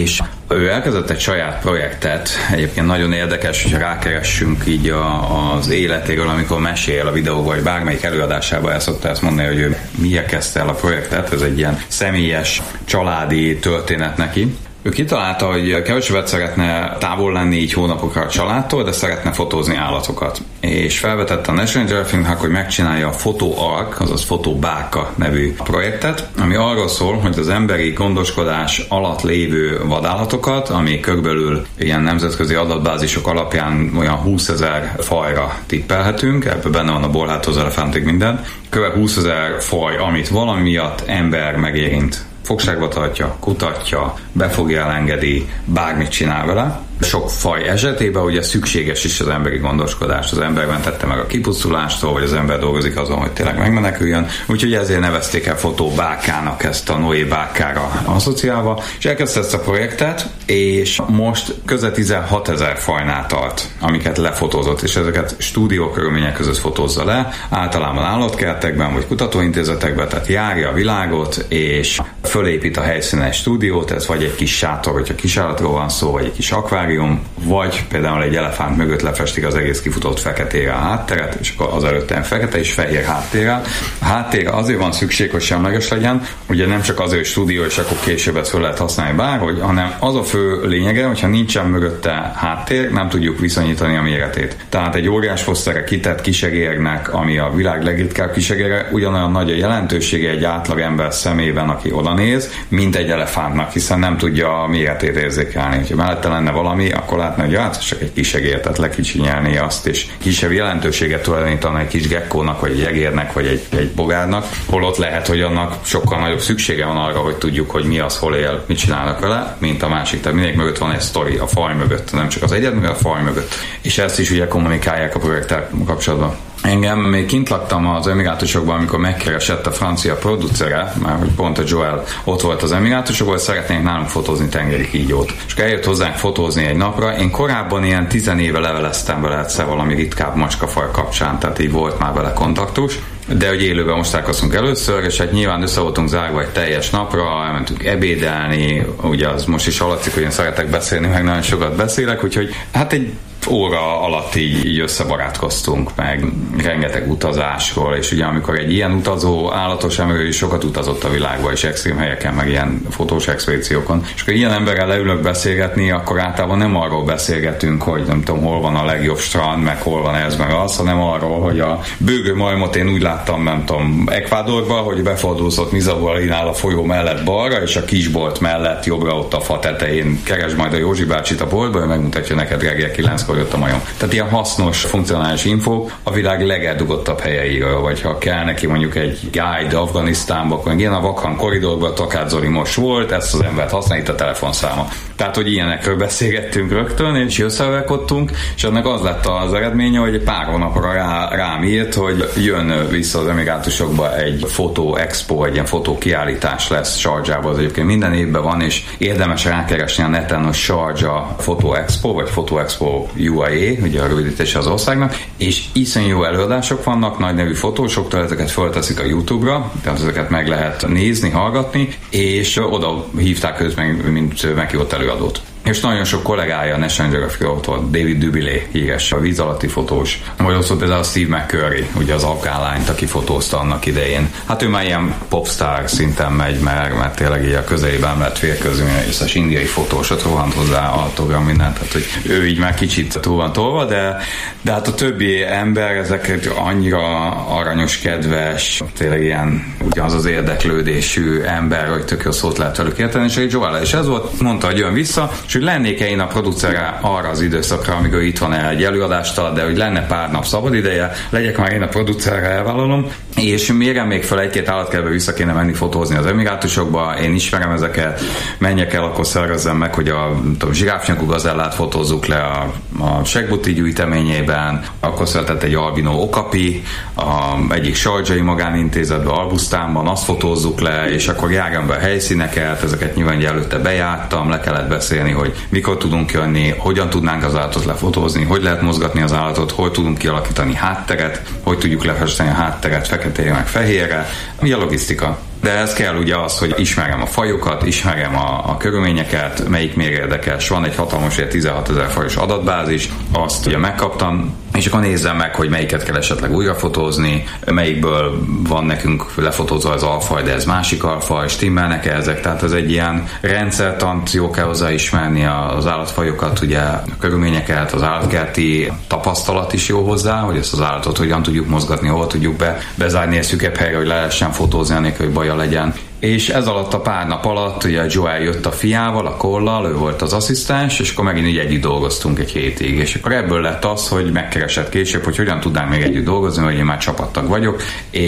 Speaker 11: Ő elkezdett egy saját projektet, egyébként nagyon érdekes, hogyha rákeressünk így a, az életéről, amikor mesél a videóban, vagy bármelyik előadásában el szokta ezt mondani, hogy ő miért kezdte el a projektet, ez egy ilyen személyes, családi történet neki. Ő kitalálta, hogy kevesebbet szeretne távol lenni így hónapokra a családtól, de szeretne fotózni állatokat. És felvetette a National Geographicnak, hogy megcsinálja a Photo Ark, azaz Photo Báka nevű projektet, ami arról szól, hogy az emberi gondoskodás alatt lévő vadállatokat, ami körülbelül ilyen nemzetközi adatbázisok alapján olyan húszezer fajra tippelhetünk, ebben benne van a borháthoz elefántig minden, kb. húszezer faj, amit valami miatt ember megérint, fogságba tartja, kutatja, be fogja elengedi, bármit csinál vele. Sok faj esetében ugye szükséges is az emberi gondoskodás. Az ember mentette meg a kipusztulástól, vagy az ember dolgozik azon, hogy tényleg megmeneküljön. Úgyhogy ezért nevezték el fotóbákának ezt a Noé bákára asszociálva, és elkezdte ezt a projektet, és most közel tizenhatezer fajnál tart, amiket lefotózott, és ezeket stúdiókörülmények között fotózza le, általában állatkertekben, vagy kutatóintézetekben, tehát járja a világot, és fölépít a helyszínen egy stúdiót, ez vagy egy kis sátor, hogyha kisállatról van szó, vagy egy kis akvárium, vagy például egy elefánt mögött lefestik az egész kifutott feketére a hátteret, és akkor az előttem fekete és fehér háttérrel. A háttérre azért van szükség, hogy semleges legyen, ugye nem csak azért stúdió, és akkor később ezt föl lehet használni bárhogy, hanem az a fő lényege, hogyha nincsen mögötte háttér, nem tudjuk viszonyítani a méretét. Tehát egy óriás foszterre kitett kisegérnek, ami a világ legritkább kisegére, ugyanolyan nagy a jelentősége egy átlag ember szemében, aki oda néz, mint egy elefántnak, hiszen nem tudja a méretét érzékelni. Ha mellette lenne valami, akkor látna, hogy hát csak egy kisegér, tehát lekicsinyelni azt, és kisebb jelentőséget tulajdonítani egy kis gekkónak, vagy egy egérnek, vagy egy, egy bogárnak, holott lehet, hogy annak sokkal nagyobb szüksége van arra, hogy tudjuk, hogy mi az, hol él, mit csinálnak vele, mint a másik. Tehát mindenki mögött van egy sztori, a faj mögött, nem csak az egyed, hanem a faj mögött. És ezt is ugye kommunikálják a projekttel kapcsolatban. Engem még kint laktam az Emirátusokban, amikor megkeresett a francia producere, már hogy pont a Joel ott volt az Emirátusokban, hogy szeretnénk nálunk fotózni tengeri kígyót. És eljött hozzánk fotózni egy napra. Én korábban ilyen tizenéve leveleztem vele egyszer valami ritkább macskafaj kapcsán, tehát így volt már vele kontaktus. De hogy élőben most találkoztunk először, és hát nyilván össze voltunk zárva egy teljes napra, elmentünk ebédelni, ugye az most is hallatszik, hogy én szeretek beszélni, meg nagyon sokat beszélek, úgyhogy hát egy óra alatt így, így összebarátkoztunk, meg rengeteg utazásról, és ugye amikor egy ilyen utazó állatos ember is sokat utazott a világba, és extrém helyeken, meg ilyen fotós expedíciókon, és akkor ilyen emberrel leülök beszélgetni, akkor általában nem arról beszélgetünk, hogy nem tudom, hol van a legjobb strand, meg hol van ez, meg az, hanem arról, hogy a bőgő majmot én úgy láttam, nem tudom, Ecuadorba, hogy befordulszott Mizagualinál a folyó mellett balra, és a kisbolt mellett jobbra ott a fa tetején. Keresd majd a Józsi bácsit a boltba, ő megmutatja neked reggel kilenckor jött a majom. Tehát ilyen hasznos, funkcionális info a világ legeldugottabb helyeiről, vagy ha kell neki mondjuk egy guide Afganisztánba, akkor ilyen a Vakhan koridorban Takács Zoli most volt, ezt az embert használja, itt a telefonszáma. Tehát, hogy ilyenekről beszélgettünk rögtön, és összevekodtunk, és annak az lett az eredménye, hogy pár hónapra rá, rám írt, hogy jön vissza az Emirátusokba egy fotó expo, egy ilyen fotókiállítás lesz Sharjahban, az egyébként minden évben van, és érdemes rákeresni a neten, a Sharjah Photo Expo, vagy Photo Expo U I A, ugye a rövidítése az országnak, és iszonyú jó előadások vannak, nagy nevű fotósoktól, ezeket fölteszik a YouTube-ra, tehát ezeket meg lehet nézni, hallgatni, és oda hívták őt meg, mint meghívott előadót. És nagyon sok kollégája a National Geographic ott volt, David Dubilé, híres, a víz alatti fotós. Vagy ott volt például Steve McCurry, ugye az afgán lányt, aki fotózta annak idején. Hát ő már ilyen popstar szinten megy, mert, mert tényleg így a közelében lehet férkőzni, összes indiai fotós, ott rohant hozzá autogram mindent, tehát hogy ő így már kicsit túl van tolva, de, de hát a többi ember, ezek annyira aranyos, kedves, tényleg ilyen ugyanaz az érdeklődésű ember, hogy tök jó szót lehet velük érteni, és egy Joel, és ez volt, mondta, hogy jön vissza, és hogy lennék-e én a producere arra az időszakra, amikor itt van egy előadást, de hogy lenne pár nap szabad ideje, legyek már én a producere, elvállalom, és mérem még fel egy-két állatkertbe vissza kéne menni fotózni az Emirátusokba, én ismerem ezeket, menjek el, akkor szervezzem meg, hogy a zsiráfnyakú gazellát fotózzuk le a, a Segbuti gyűjteményében, akkor született egy albinó okapi, a egyik sardzsai magánintézetben, Albusztánban, azt fotózzuk le, és akkor járjam be a helyszíneket, ezeket nyilván előtte bejártam, le kellett beszélni, hogy mikor tudunk jönni, hogyan tudnánk az állatot lefotózni, hogy lehet mozgatni az állatot, hogy tudunk kialakítani hátteret, hogy tudjuk lefesteni a hátteret feketére meg fehérre. Mi a logisztika? De ez kell ugye az, hogy ismerem a fajokat, ismerem a, a körülményeket, melyik még érdekes. Van egy hatalmas tizenhatezer fajos adatbázis, azt ugye megkaptam, és akkor nézzem meg, hogy melyiket kell esetleg újra fotózni, melyikből van nekünk lefotózva az alfaj, de ez másik alfaj, stimmelnek-e ezek, tehát ez egy ilyen rendszertant, jó kell hozzáismerni az állatfajokat, ugye a körülményeket, az állatkerti tapasztalat is jó hozzá, hogy ezt az állatot hogyan tudjuk mozgatni, hol tudjuk be, bezárni egy szükebb helyre, hogy le lehessen fotózni, anélkül, hogy baja legyen. És ez alatt a pár nap alatt ugye Joel jött a fiával, a Kollal, ő volt az asszisztens, és akkor megint így együtt dolgoztunk egy hétig. És akkor ebből lett az, hogy megkeresett később, hogy hogyan tudnánk még együtt dolgozni, mert én már csapattag vagyok,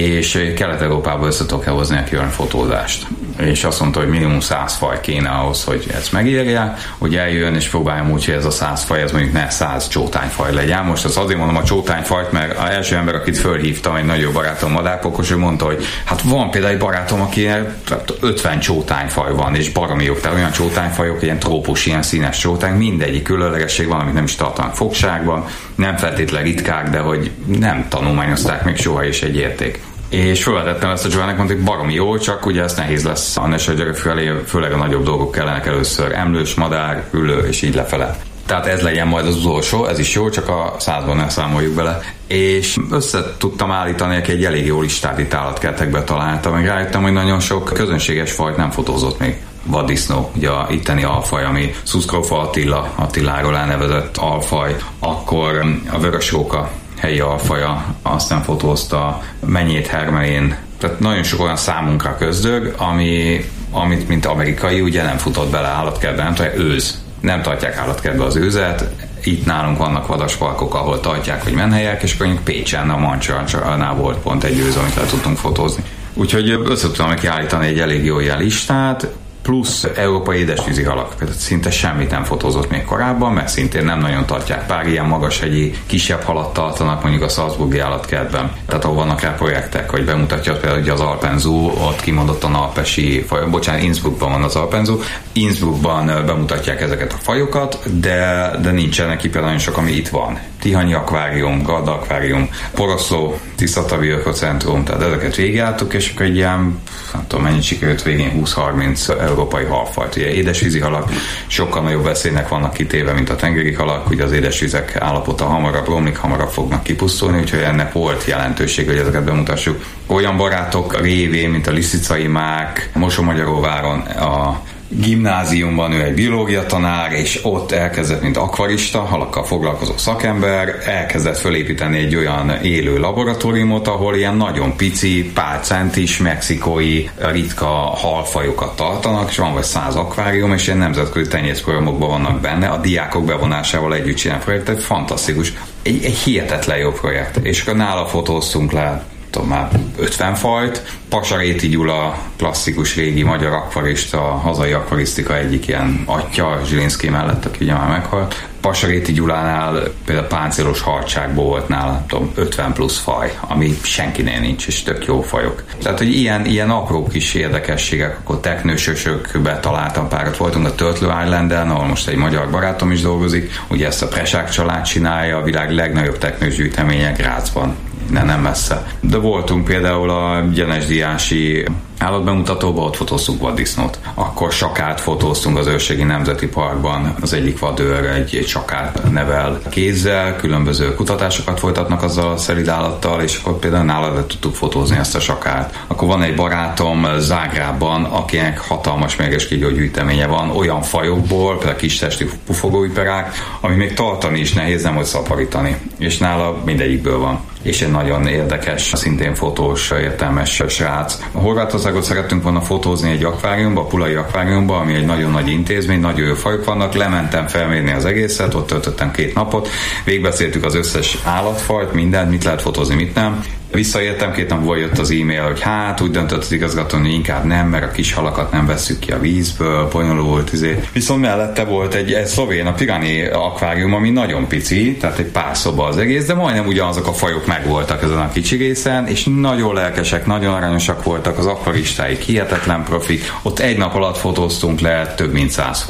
Speaker 11: és Kelet-Európából össze tudok hozni neki olyan fotózást. És azt mondta, hogy minimum száz faj kéne ahhoz, hogy ezt megírja, hogy eljön, és próbáljam úgy, hogy ez a száz faj, ez mondjuk ne száz csótányfaj legyen. Most azt azért mondom a csótányfajt, mert az első ember, akit fölhívtam, egy nagyobb barátom, madárpokos, ő mondta, hogy hát van például egy barátom, aki ötven csótányfaj van, és baromi jók, tehát olyan csótányfajok, ilyen trópus, ilyen színes csótány, mindegyik különlegesség van, amit nem is tartanak fogságban, nem feltétlenül ritkák, de hogy nem tanulmányozták még soha is egy érték. És felvetettem ezt a Joelnek, mondta, hogy baromi jó, csak ugye ez nehéz lesz a nesőgyerek felé, főleg a nagyobb dolgok kellenek először, emlős, madár, hüllő, és így lefele. Tehát ez legyen majd az utolsó, ez is jó, csak a százban ne számoljuk bele. És össze tudtam állítani, aki egy elég jó listát itt állatkertekbe találtam, meg rájöttem, hogy nagyon sok közönséges fajt nem fotózott még. Vaddisznó, ugye a itteni alfaj, ami Szuszkrofa Attila, Attiláról elnevezett alfaj, akkor a vörösróka helyi alfaja, azt nem fotózta, Menyét Hermelén, tehát nagyon sok olyan számunkra közdög, ami, amit mint amerikai ugye nem futott bele állatkertbe, nem tudja, őz. Nem tartják állatkertbe az őzet, itt nálunk vannak vadasparkok, ahol tartják, hogy menhelyek, és mondjuk Pécsen, a Mancsarnál volt pont egy őz, amit le tudtunk fotózni. Úgyhogy össze tudtam neki állítani egy elég jó ilyen listát, plusz európai édesvízi halak. Például szinte semmit nem fotózott még korábban, mert szintén nem nagyon tartják. Pár ilyen magashegyi, kisebb halat tartanak mondjuk a Salzburgi állatkertben. Tehát ahol vannak rá projektek, hogy bemutatja például az Alpen Zoo, ott kimondottan alpesi faj, bocsánat, Innsbruckban van az Alpen Zoo, Innsbruckban bemutatják ezeket a fajokat, de, de nincsenek ki például sok, ami itt van. Tihanyi akvárium, Garda akvárium, Poroszló, Tiszatavi Ökocentrum, tehát ezeket végigjártuk, és akkor egy ilyen, nem tudom mennyit sikerült végén, húsz-harminc európai halfajt. Ugye édesvízi halak sokkal nagyobb veszélynek vannak kitéve, mint a tengeri halak, ugye az édesvizek állapota hamarabb romlik, hamarabb fognak kipusztulni, úgyhogy ennek volt jelentőség, hogy ezeket bemutassuk. Olyan barátok révén, mint a Liszicai Mák, Mosonmagyaróváron a gimnáziumban ő egy biológia tanár, és ott elkezdett, mint akvarista, halakkal foglalkozó szakember, elkezdett felépíteni egy olyan élő laboratóriumot, ahol ilyen nagyon pici, pár centis, mexikói, ritka halfajokat tartanak, és van vagy száz akvárium, és ilyen nemzetközi tenyészprogramokban vannak benne, a diákok bevonásával együtt csinál projektet, fantasztikus. Egy, egy hihetetlen jó projekt, és akkor nála fotóztunk le tudom már ötven fajt. Pasaréti Gyula, klasszikus régi magyar akvarista, hazai akvarisztika egyik ilyen atya, Zsilinszky mellett, aki ugye már meghalt. Pasaréti Gyulánál például páncélos harcságból volt nála, tudom, ötven plusz faj, ami senkinél nincs, és tök jó fajok. Tehát, hogy ilyen, ilyen apró kis érdekességek, akkor teknősösökbe találtam párat, voltunk a Turtle Islanden, ahol most egy magyar barátom is dolgozik, ugye ezt a Presák család csinálja, a világ legnagyobb teknős gyűjteménye Grazban, ne, nem messze. De voltunk például a Gyenes-Diási állatbemutatóban, ott fotóztunk vaddisznót. Akkor sakát fotóztunk az Őrségi Nemzeti Parkban. Az egyik vadőr egy, egy sakát nevel kézzel, különböző kutatásokat folytatnak azzal a szelíd állattal, és akkor például nála le tudtuk fotózni ezt a sakát. Akkor van egy barátom Zágrában, akinek hatalmas mérges kígyógyűjteménye van olyan fajokból, például kis testű pufogóiperák, ami még tartani is nehéz, nem hogy szaporítani. És nála mindegyikből van. És egy nagyon érdekes, szintén fotós, értelmes srác. A Horvátországot szerettünk volna fotózni egy akváriumba, a Pulai akváriumba, ami egy nagyon nagy intézmény, nagyon jó fajok vannak. Lementem felmérni az egészet, ott töltöttem két napot, végigbeszéltük az összes állatfajt, mindent, mit lehet fotózni, mit nem. Visszaértem, két napból jött az e-mail, hogy hát úgy döntött az igazgató, hogy inkább nem, mert a kis halakat nem vesszük ki a vízből, bonyolult, izé. Viszont mellette volt egy, egy szlovén, a Pirani akvárium, ami nagyon pici, tehát egy pár szoba az egész, de majdnem ugyanazok a fajok megvoltak ezen a kicsi részen, és nagyon lelkesek, nagyon aranyosak voltak az akvaristáik, hihetetlen profik. Ott egy nap alatt fotóztunk le több mint száz fajt.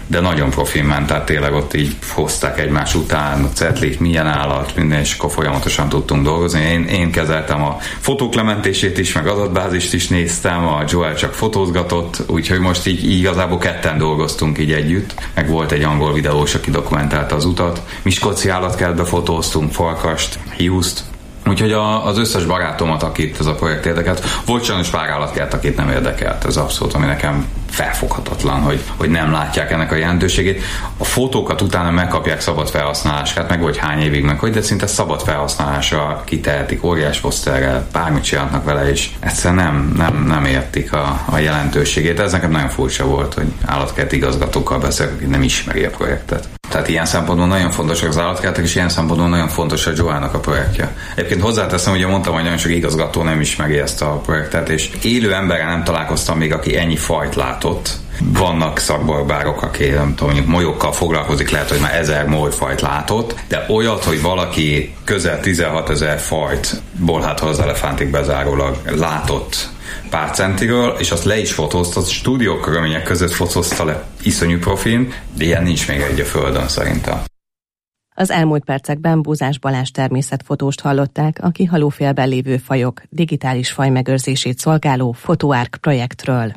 Speaker 11: de nagyon profin ment, tehát tényleg ott így hozták egymás után, a cetlit, milyen állat, minden, és akkor folyamatosan tudtunk dolgozni. Én, én kezeltem a fotók lementését is, meg adatbázist is néztem, a Joel csak fotózgatott, úgyhogy most így, így igazából ketten dolgoztunk így együtt, meg volt egy angol videós, aki dokumentálta az utat. Miskolci állatkertbe fotóztunk, farkast, hiúzt, úgyhogy a, az összes barátomat, akit ez a projekt érdekelt, volt sajnos pár állatkert, akit nem érdekelt, ez abszolút, ami nekem felfoghatatlan, hogy, hogy nem látják ennek a jelentőségét. A fotókat utána megkapják szabad felhasználásra, hát meg vagy hány évig meg, hogy de szinte szabad felhasználásra kitehetik, óriás poszterrel, bármit csinálnak vele, és egyszerűen nem, nem, nem értik a, a jelentőségét. Ez nekem nagyon furcsa volt, hogy állatkert igazgatókkal beszélek, aki nem ismeri a projektet. Tehát ilyen szempontból nagyon fontosak az állatkertek, és ilyen szempontból nagyon fontos a Joelnak a projektje. Egyébként hozzáteszem, ugye mondtam, hogy nagyon sok igazgató nem ismeri ezt a projektet, és élő emberrel nem találkoztam még, aki ennyi fajt látott. Vannak szakbarbárok, aki nem tudom, mondjuk molyokkal foglalkozik, lehet, hogy már ezer molyfajt látott, de olyat, hogy valaki közel tizenhatezer fajtból, hát az elefántig bezárólag látott pár centiről, és azt le is fotózta, a stúdiókörülmények között fotózta le iszonyú profin, de ilyen nincs még egy a Földön szerintem.
Speaker 10: Az elmúlt percekben Búzás Balázs természetfotóst hallották a kihalófélben lévő fajok digitális fajmegőrzését szolgáló PhotoArk projektről.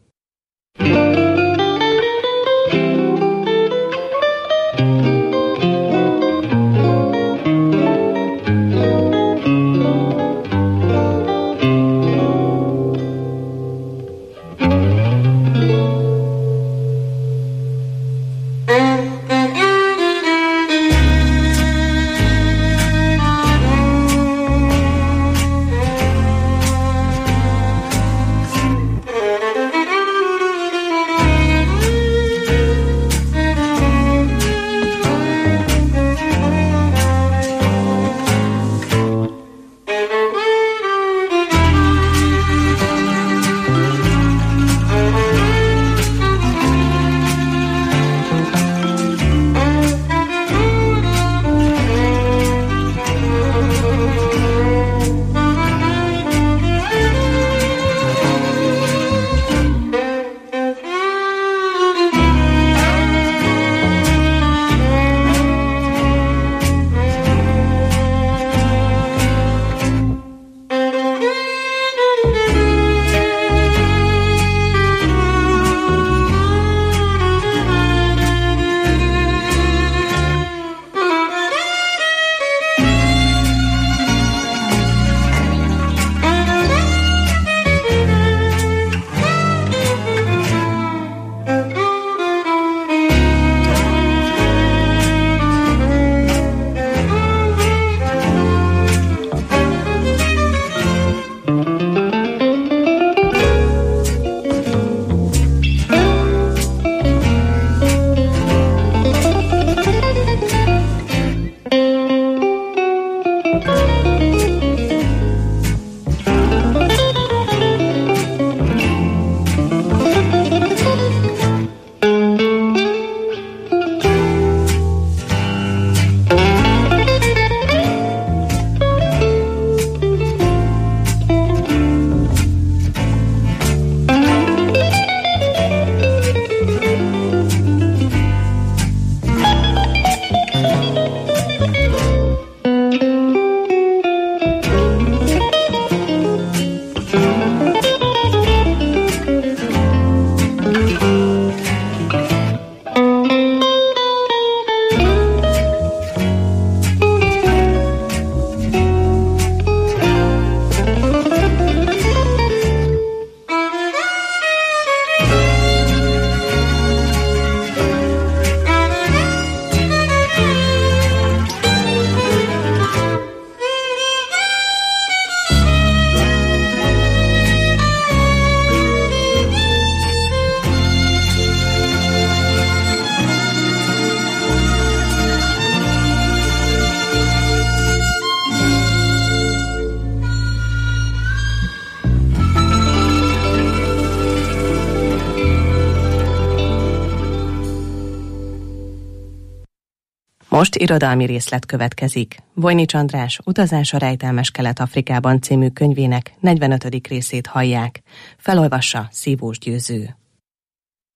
Speaker 10: Most irodalmi részlet következik. Vojnics András Utazás a rejtelmes Kelet-Afrikában című könyvének negyvenötödik részét hallják. Felolvassa Szívós Győző.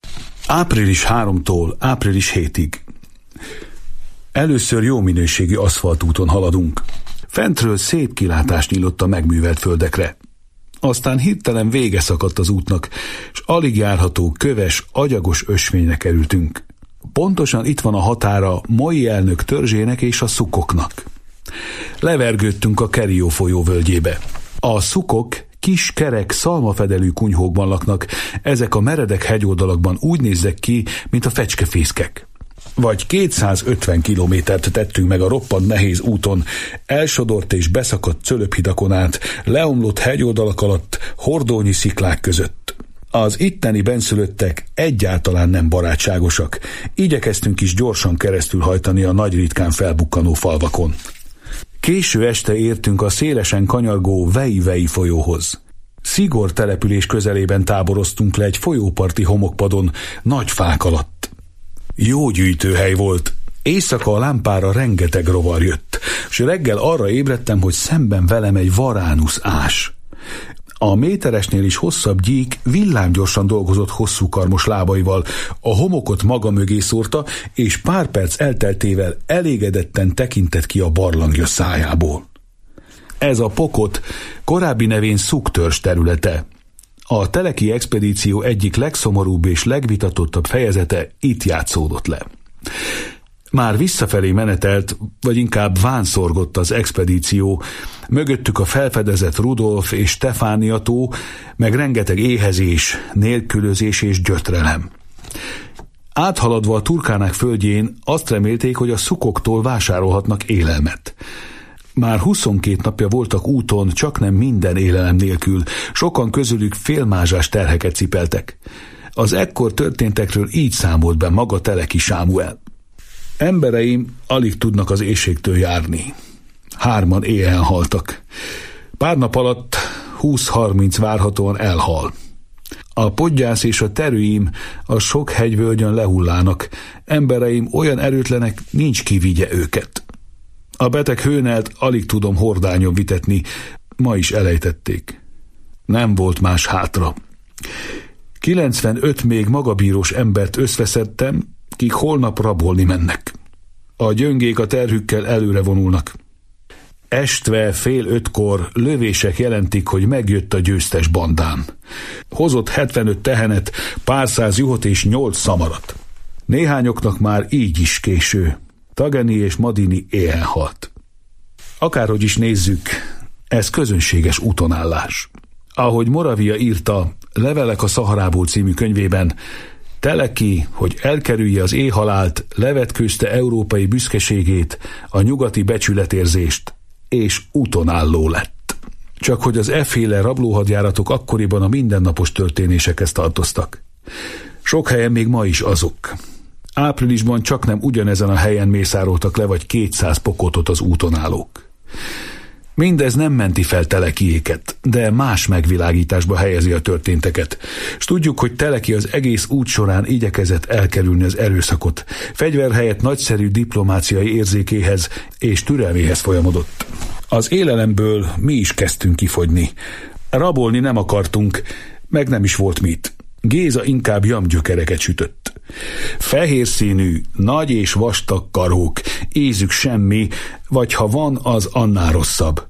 Speaker 13: Április harmadikától április hetedikéig. Először jó minőségű aszfaltúton haladunk. Fentről szép kilátás nyílott a megművelt földekre. Aztán hirtelen vége szakadt az útnak, és alig járható, köves, agyagos ösvényre kerültünk. Pontosan itt van a határa Moi elnök törzsének és a szukoknak. Levergődtünk a Kerio folyó völgyébe. A szukok kis, kerek, szalmafedelű kunyhókban laknak, ezek a meredek hegyoldalakban úgy néznek ki, mint a fecskefészkek. Vagy kétszázötven kilométert tettünk meg a roppant nehéz úton, elsodort és beszakadt cölöphidakon át, leomlott hegyoldalak alatt, hordónyi sziklák között. Az itteni benszülöttek egyáltalán nem barátságosak, igyekeztünk is gyorsan keresztül hajtani a nagy ritkán felbukkanó falvakon. Késő este értünk a szélesen kanyargó Vei-Vei folyóhoz. Szigor település közelében táboroztunk le egy folyóparti homokpadon, nagy fák alatt. Jó gyűjtőhely volt. Éjszaka a lámpára rengeteg rovar jött, és reggel arra ébredtem, hogy szemben velem egy varánusz ás. A méteresnél is hosszabb gyík villámgyorsan dolgozott hosszú karmos lábaival, a homokot maga mögé szórta, és pár perc elteltével elégedetten tekintett ki a barlangja szájából. Ez a pokot korábbi nevén Szuktörzs területe. A teleki expedíció egyik legszomorúbb és legvitatottabb fejezete itt játszódott le. Már visszafelé menetelt, vagy inkább vánszorgott az expedíció, mögöttük a felfedezett Rudolf és Stefánia tó, meg rengeteg éhezés, nélkülözés és gyötrelem. Áthaladva a Turkánák földjén azt remélték, hogy a szukoktól vásárolhatnak élelmet. Már huszonkét napja voltak úton, csaknem minden élelem nélkül, sokan közülük félmázsás terheket cipeltek. Az ekkor történtekről így számolt be maga Teleki Sámuel. Embereim alig tudnak az éhségtől járni. Hárman éhen haltak. Pár nap alatt húsz-harminc várhatóan elhal. A podgyász és a terüim a sok hegyvölgyön lehullának. Embereim olyan erőtlenek, nincs ki vigye őket. A beteg hőnelt alig tudom hordányon vitetni, ma is elejtették. Nem volt más hátra. kilencvenöt még magabírós embert összeszedtem, kik holnap rabolni mennek. A gyöngék a terhükkel előre vonulnak. Estve fél ötkor lövések jelentik, hogy megjött a győztes bandán. Hozott hetvenöt tehenet, pár száz juhot és nyolc szamarat. Néhányoknak már így is késő. Tageni és Madini éhen halt. Akárhogy is nézzük, ez közönséges útonállás. Ahogy Moravia írta Levelek a Szaharából című könyvében, Teleki, hogy elkerülje az éhhalált, levetkőzte európai büszkeségét, a nyugati becsületérzést, és útonálló lett. Csak hogy az efféle rablóhadjáratok akkoriban a mindennapos történésekhez tartoztak. Sok helyen még ma is azok. Áprilisban csaknem ugyanezen a helyen mészároltak le vagy kétszáz pokotot az útonállók. Mindez nem menti fel Telekiéket, de más megvilágításba helyezi a történteket. S tudjuk, hogy Teleki az egész út során igyekezett elkerülni az erőszakot. Fegyver helyett nagyszerű diplomáciai érzékéhez és türelméhez folyamodott. Az élelemből mi is kezdtünk kifogyni. Rabolni nem akartunk, meg nem is volt mit. Géza inkább jamgyökereket sütött. Fehér színű, nagy és vastag karók, ízük semmi, vagy ha van, az annál rosszabb.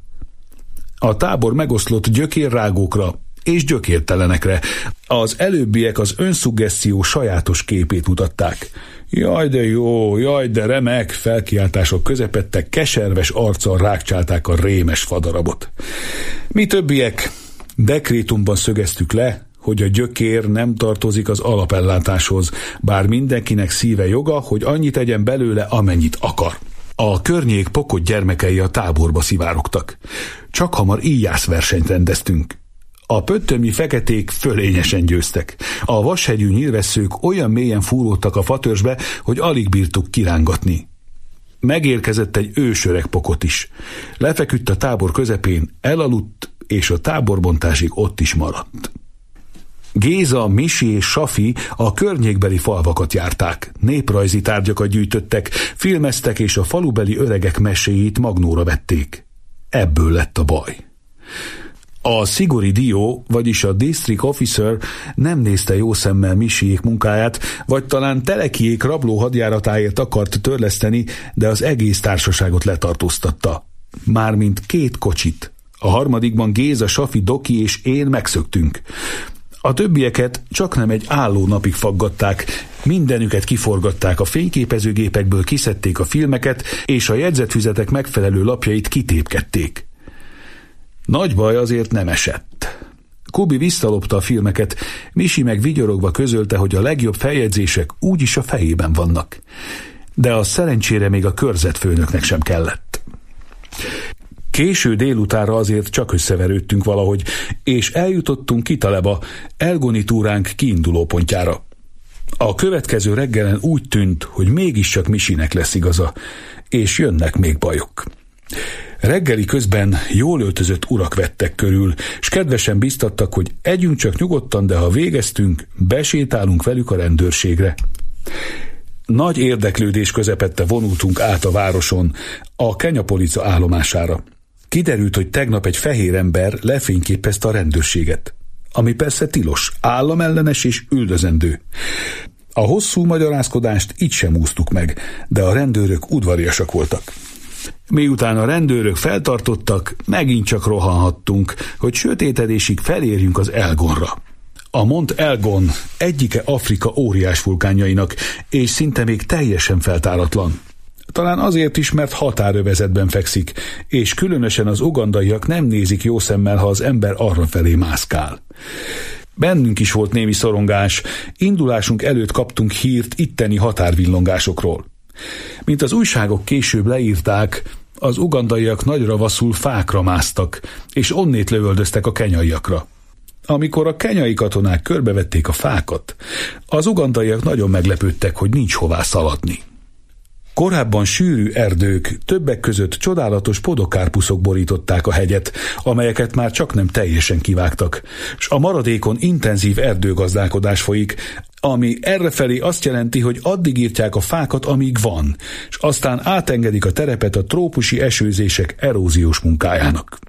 Speaker 13: A tábor megoszlott gyökérrágókra és gyökértelenekre. Az előbbiek az önszuggesztió sajátos képét mutatták. Jaj de jó, jaj de remek, felkiáltások közepette keserves arccal rákcsálták a rémes fadarabot. Mi többiek dekrétumban szögeztük le, hogy a gyökér nem tartozik az alapellátáshoz, bár mindenkinek szíve joga, hogy annyit tegyen belőle, amennyit akar. A környék pokot gyermekei a táborba szivárogtak. Csak hamar íjászversenyt rendeztünk. A pöttömnyi feketék fölényesen győztek. A vashegyű nyílvesszők olyan mélyen fúródtak a fatörzsbe, hogy alig bírtuk kirángatni. Megérkezett egy ősöreg pokot is. Lefeküdt a tábor közepén, elaludt, és a táborbontásig ott is maradt. Géza, Misi és Safi a környékbeli falvakat járták, néprajzi tárgyakat gyűjtöttek, filmeztek és a falubeli öregek meséit magnóra vették. Ebből lett a baj. A szigori dió, vagyis a district officer nem nézte jó szemmel Misiék munkáját, vagy talán Telekiék rabló hadjáratáért akart törleszteni, de az egész társaságot letartóztatta. Mármint két kocsit. A harmadikban Géza, Safi, Doki és én megszöktünk. A többieket csaknem egy álló napig faggatták, mindenüket kiforgatták, a fényképezőgépekből kiszedték a filmeket, és a jegyzetfüzetek megfelelő lapjait kitépkedték. Nagy baj azért nem esett. Kubi visszalopta a filmeket, Misi meg vigyorogva közölte, hogy a legjobb feljegyzések úgyis a fejében vannak. De az szerencsére még a körzetfőnöknek sem kellett. Késő délutánra azért csak összeverődtünk valahogy, és eljutottunk Kitaleba, Elgoni túránk kiinduló pontjára. A következő reggelen úgy tűnt, hogy mégiscsak Misinek lesz igaza, és jönnek még bajok. Reggeli közben jól öltözött urak vettek körül, s kedvesen biztattak, hogy együnk csak nyugodtan, de ha végeztünk, besétálunk velük a rendőrségre. Nagy érdeklődés közepette vonultunk át a városon, a Kenyapolica állomására. Kiderült, hogy tegnap egy fehér ember lefényképezte a rendőrséget, ami persze tilos, államellenes és üldözendő. A hosszú magyarázkodást így sem úsztuk meg, de a rendőrök udvariasak voltak. Miután a rendőrök feltartottak, megint csak rohanhattunk, hogy sötétedésig felérjünk az Elgonra. A Mont Elgon egyike Afrika óriás vulkánjainak, és szinte még teljesen feltáratlan. Talán azért is, mert határövezetben fekszik, és különösen az ugandaiak nem nézik jó szemmel, ha az ember arrafelé mászkál. Bennünk is volt némi szorongás, indulásunk előtt kaptunk hírt itteni határvillongásokról. Mint az újságok később leírták, az ugandaiak nagyra vasszul fákra másztak, és onnét lövöldöztek a kenyaiakra. Amikor a kenyai katonák körbevették a fákat, az ugandaiak nagyon meglepődtek, hogy nincs hová szaladni. Korábban sűrű erdők, többek között csodálatos podokárpuszok borították a hegyet, amelyeket már csak nem teljesen kivágtak, s a maradékon intenzív erdőgazdálkodás folyik, ami errefelé azt jelenti, hogy addig írtják a fákat, amíg van, és aztán átengedik a terepet a trópusi esőzések eróziós munkájának.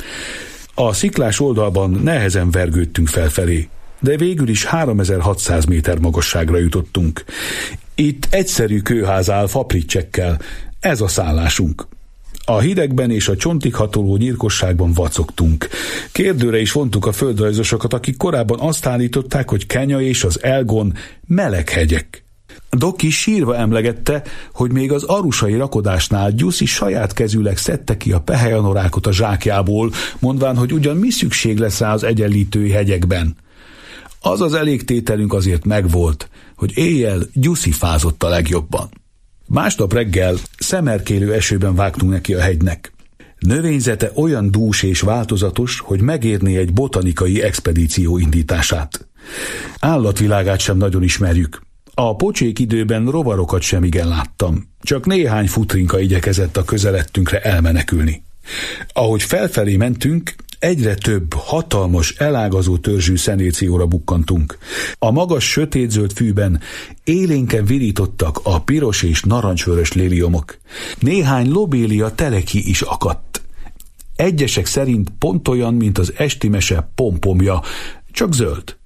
Speaker 13: A sziklás oldalban nehezen vergődtünk felfelé, de végül is háromezer-hatszáz méter magasságra jutottunk. Itt egyszerű kőház áll fapricsekkel, ez a szállásunk. A hidegben és a csontig hatoló nyírkosságban vacogtunk. Kérdőre is vontuk a földrajzosokat, akik korábban azt állították, hogy Kenya és az Elgon meleg hegyek. Doki sírva emlegette, hogy még az arusai rakodásnál Gyuszi saját kezűleg szedte ki a pehelyanorákot a zsákjából, mondván, hogy ugyan mi szükség lesz rá az egyenlítői hegyekben. Az az elégtételünk azért megvolt, hogy éjjel Gyuszi fázott a legjobban. Másnap reggel szemerkélő esőben vágtunk neki a hegynek. Növényzete olyan dús és változatos, hogy megérné egy botanikai expedíció indítását. Állatvilágát sem nagyon ismerjük. A pocsék időben rovarokat sem igen láttam, csak néhány futrinka igyekezett a közelettünkre elmenekülni. Ahogy felfelé mentünk, egyre több, hatalmas, elágazó törzsű szenécióra bukkantunk. A magas, sötétzöld fűben élénken virítottak a piros és narancsvörös léliomok. Néhány lobélia teleki is akadt. Egyesek szerint pont olyan, mint az esti mese pompomja, csak zöld.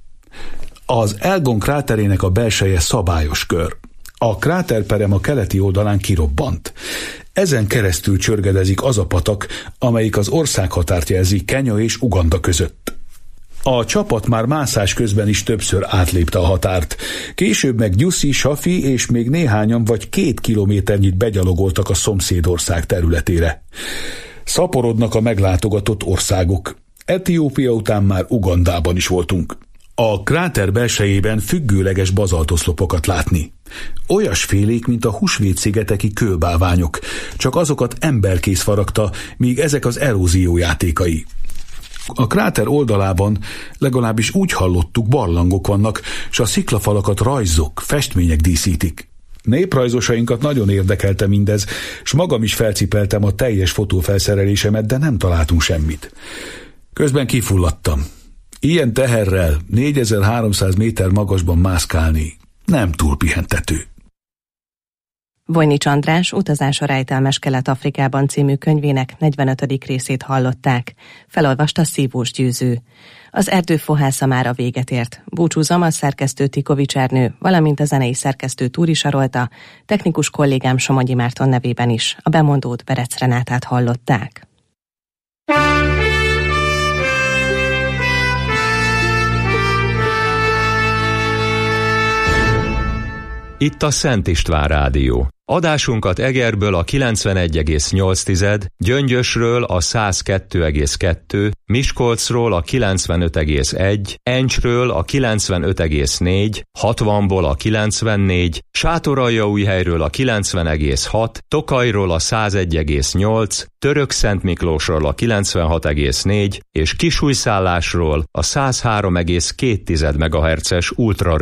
Speaker 13: Az Elgon kráterének a belseje szabályos kör. A kráterperem a keleti oldalán kirobbant. Ezen keresztül csörgedezik az a patak, amelyik az országhatárt jelzi Kenya és Uganda között. A csapat már mászás közben is többször átlépte a határt. Később meg Gyuszi, Safi és még néhányan vagy két kilométernyit begyalogoltak a szomszédország területére. Szaporodnak a meglátogatott országok. Etiópia után már Ugandában is voltunk. A kráter belsejében függőleges bazaltoszlopokat látni. Olyasfélék, mint a Húsvét-szigeteki kőbálványok, csak azokat emberkész faragta, míg ezek az erózió játékai. A kráter oldalában legalábbis úgy hallottuk, barlangok vannak, s a sziklafalakat rajzok, festmények díszítik. Néprajzosainkat nagyon érdekelte mindez, s magam is felcipeltem a teljes fotófelszerelésemet, de nem találtunk semmit. Közben kifulladtam. Ilyen teherrel négyezer-háromszáz méter magasban mászkálni nem túl pihentető.
Speaker 10: Vojnics András Utazás a rejtelmes Kelet-Afrikában című könyvének negyvenötödik részét hallották. Felolvasta Szívós Győző. Az erdőfohásza mára véget ért. Búcsúzom, a szerkesztő Tikovics Ernő, valamint a zenei szerkesztő Túri Sarolta, technikus kollégám Somogyi Márton nevében is. A bemondót Berec Renátát hallották.
Speaker 1: Itt a Szent István Rádió. Adásunkat Egerből a kilencvenegy egész nyolc, Gyöngyösről a száz kettő egész kettő, Miskolcról a kilencvenöt egész egy, Encsről a kilencvenöt egész négy, hatvanból a kilencvennégy, Sátoraljaújhelyről a kilencven egész hat, Tokajról a száz egy egész nyolc, Törökszentmiklósról a kilencvenhat egész négy és Kisújszállásról a száz három egész két megahertzes ultra